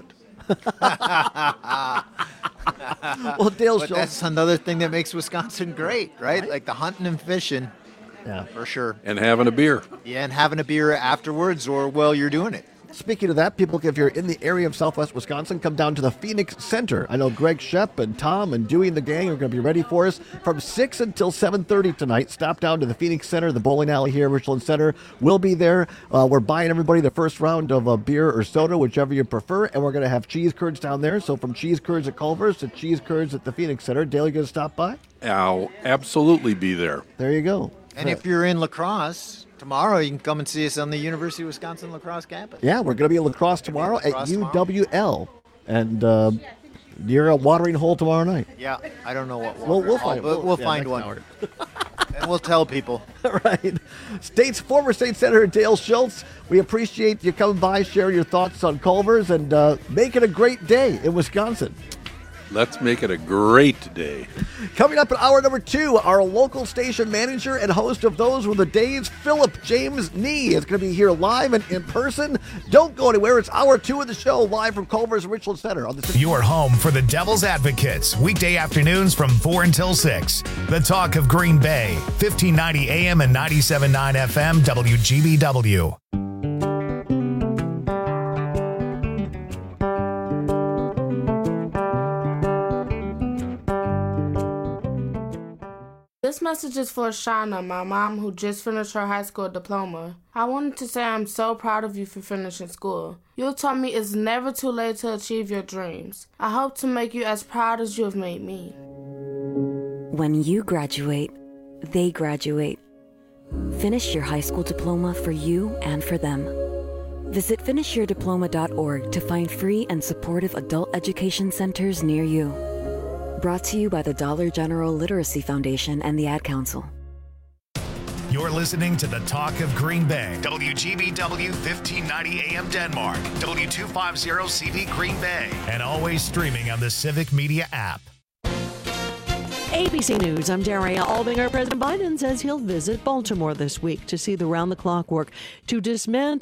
T: Well, Dale,
V: that's another thing that makes Wisconsin great, right? Like the hunting and fishing.
T: Yeah,
V: for sure.
F: And having a beer.
V: Yeah, and having a beer afterwards, or while you're doing it.
T: Speaking of that, people, if you're in the area of Southwest Wisconsin, come down to the Phoenix Center. I know Greg Shep and Tom and Dewey and the gang are going to be ready for us from 6 until 7:30 tonight. Stop down to the Phoenix Center, the bowling alley here, Richland Center. We'll be there. We're buying everybody the first round of beer or soda, whichever you prefer, and we're going to have cheese curds down there. So from cheese curds at Culver's to cheese curds at the Phoenix Center. Dale, you going to stop by?
F: I'll absolutely be there.
T: There you go.
V: And if you're in La Crosse, tomorrow you can come and see us on the University of Wisconsin La Crosse campus.
T: Yeah, we're going to be in La Crosse tomorrow at UWL. And near a watering hole tomorrow night.
V: Yeah, I don't know what
T: we'll find.
V: We'll find one. And we'll tell people.
T: Right. Former State Senator Dale Schultz, we appreciate you coming by, sharing your thoughts on Culver's, and make it a great day in Wisconsin.
F: Let's make it a great day.
T: Coming up in hour number 2, our local station manager and host of Those Were the Days, Philip James Nee, is going to be here live and in person. Don't go anywhere. It's hour 2 of the show, live from Culver's Richland Center.
P: Your home for the Devil's Advocates, weekday afternoons from 4 until 6. The Talk of Green Bay, 1590 AM and 97.9 FM, WGBW.
B: This message is for Shauna, my mom, who just finished her high school diploma. I wanted to say I'm so proud of you for finishing school. You taught me it's never too late to achieve your dreams. I hope to make you as proud as you have made me.
C: When you graduate, they graduate. Finish your high school diploma for you and for them. Visit finishyourdiploma.org to find free and supportive adult education centers near you. Brought to you by the Dollar General Literacy Foundation and the Ad Council.
P: You're listening to the Talk of Green Bay. WGBW 1590 AM Denmark. W250CD Green Bay. And always streaming on the Civic Media app.
E: ABC News, I'm Daria Albinger. President Biden says he'll visit Baltimore this week to see the round-the-clock work to dismantle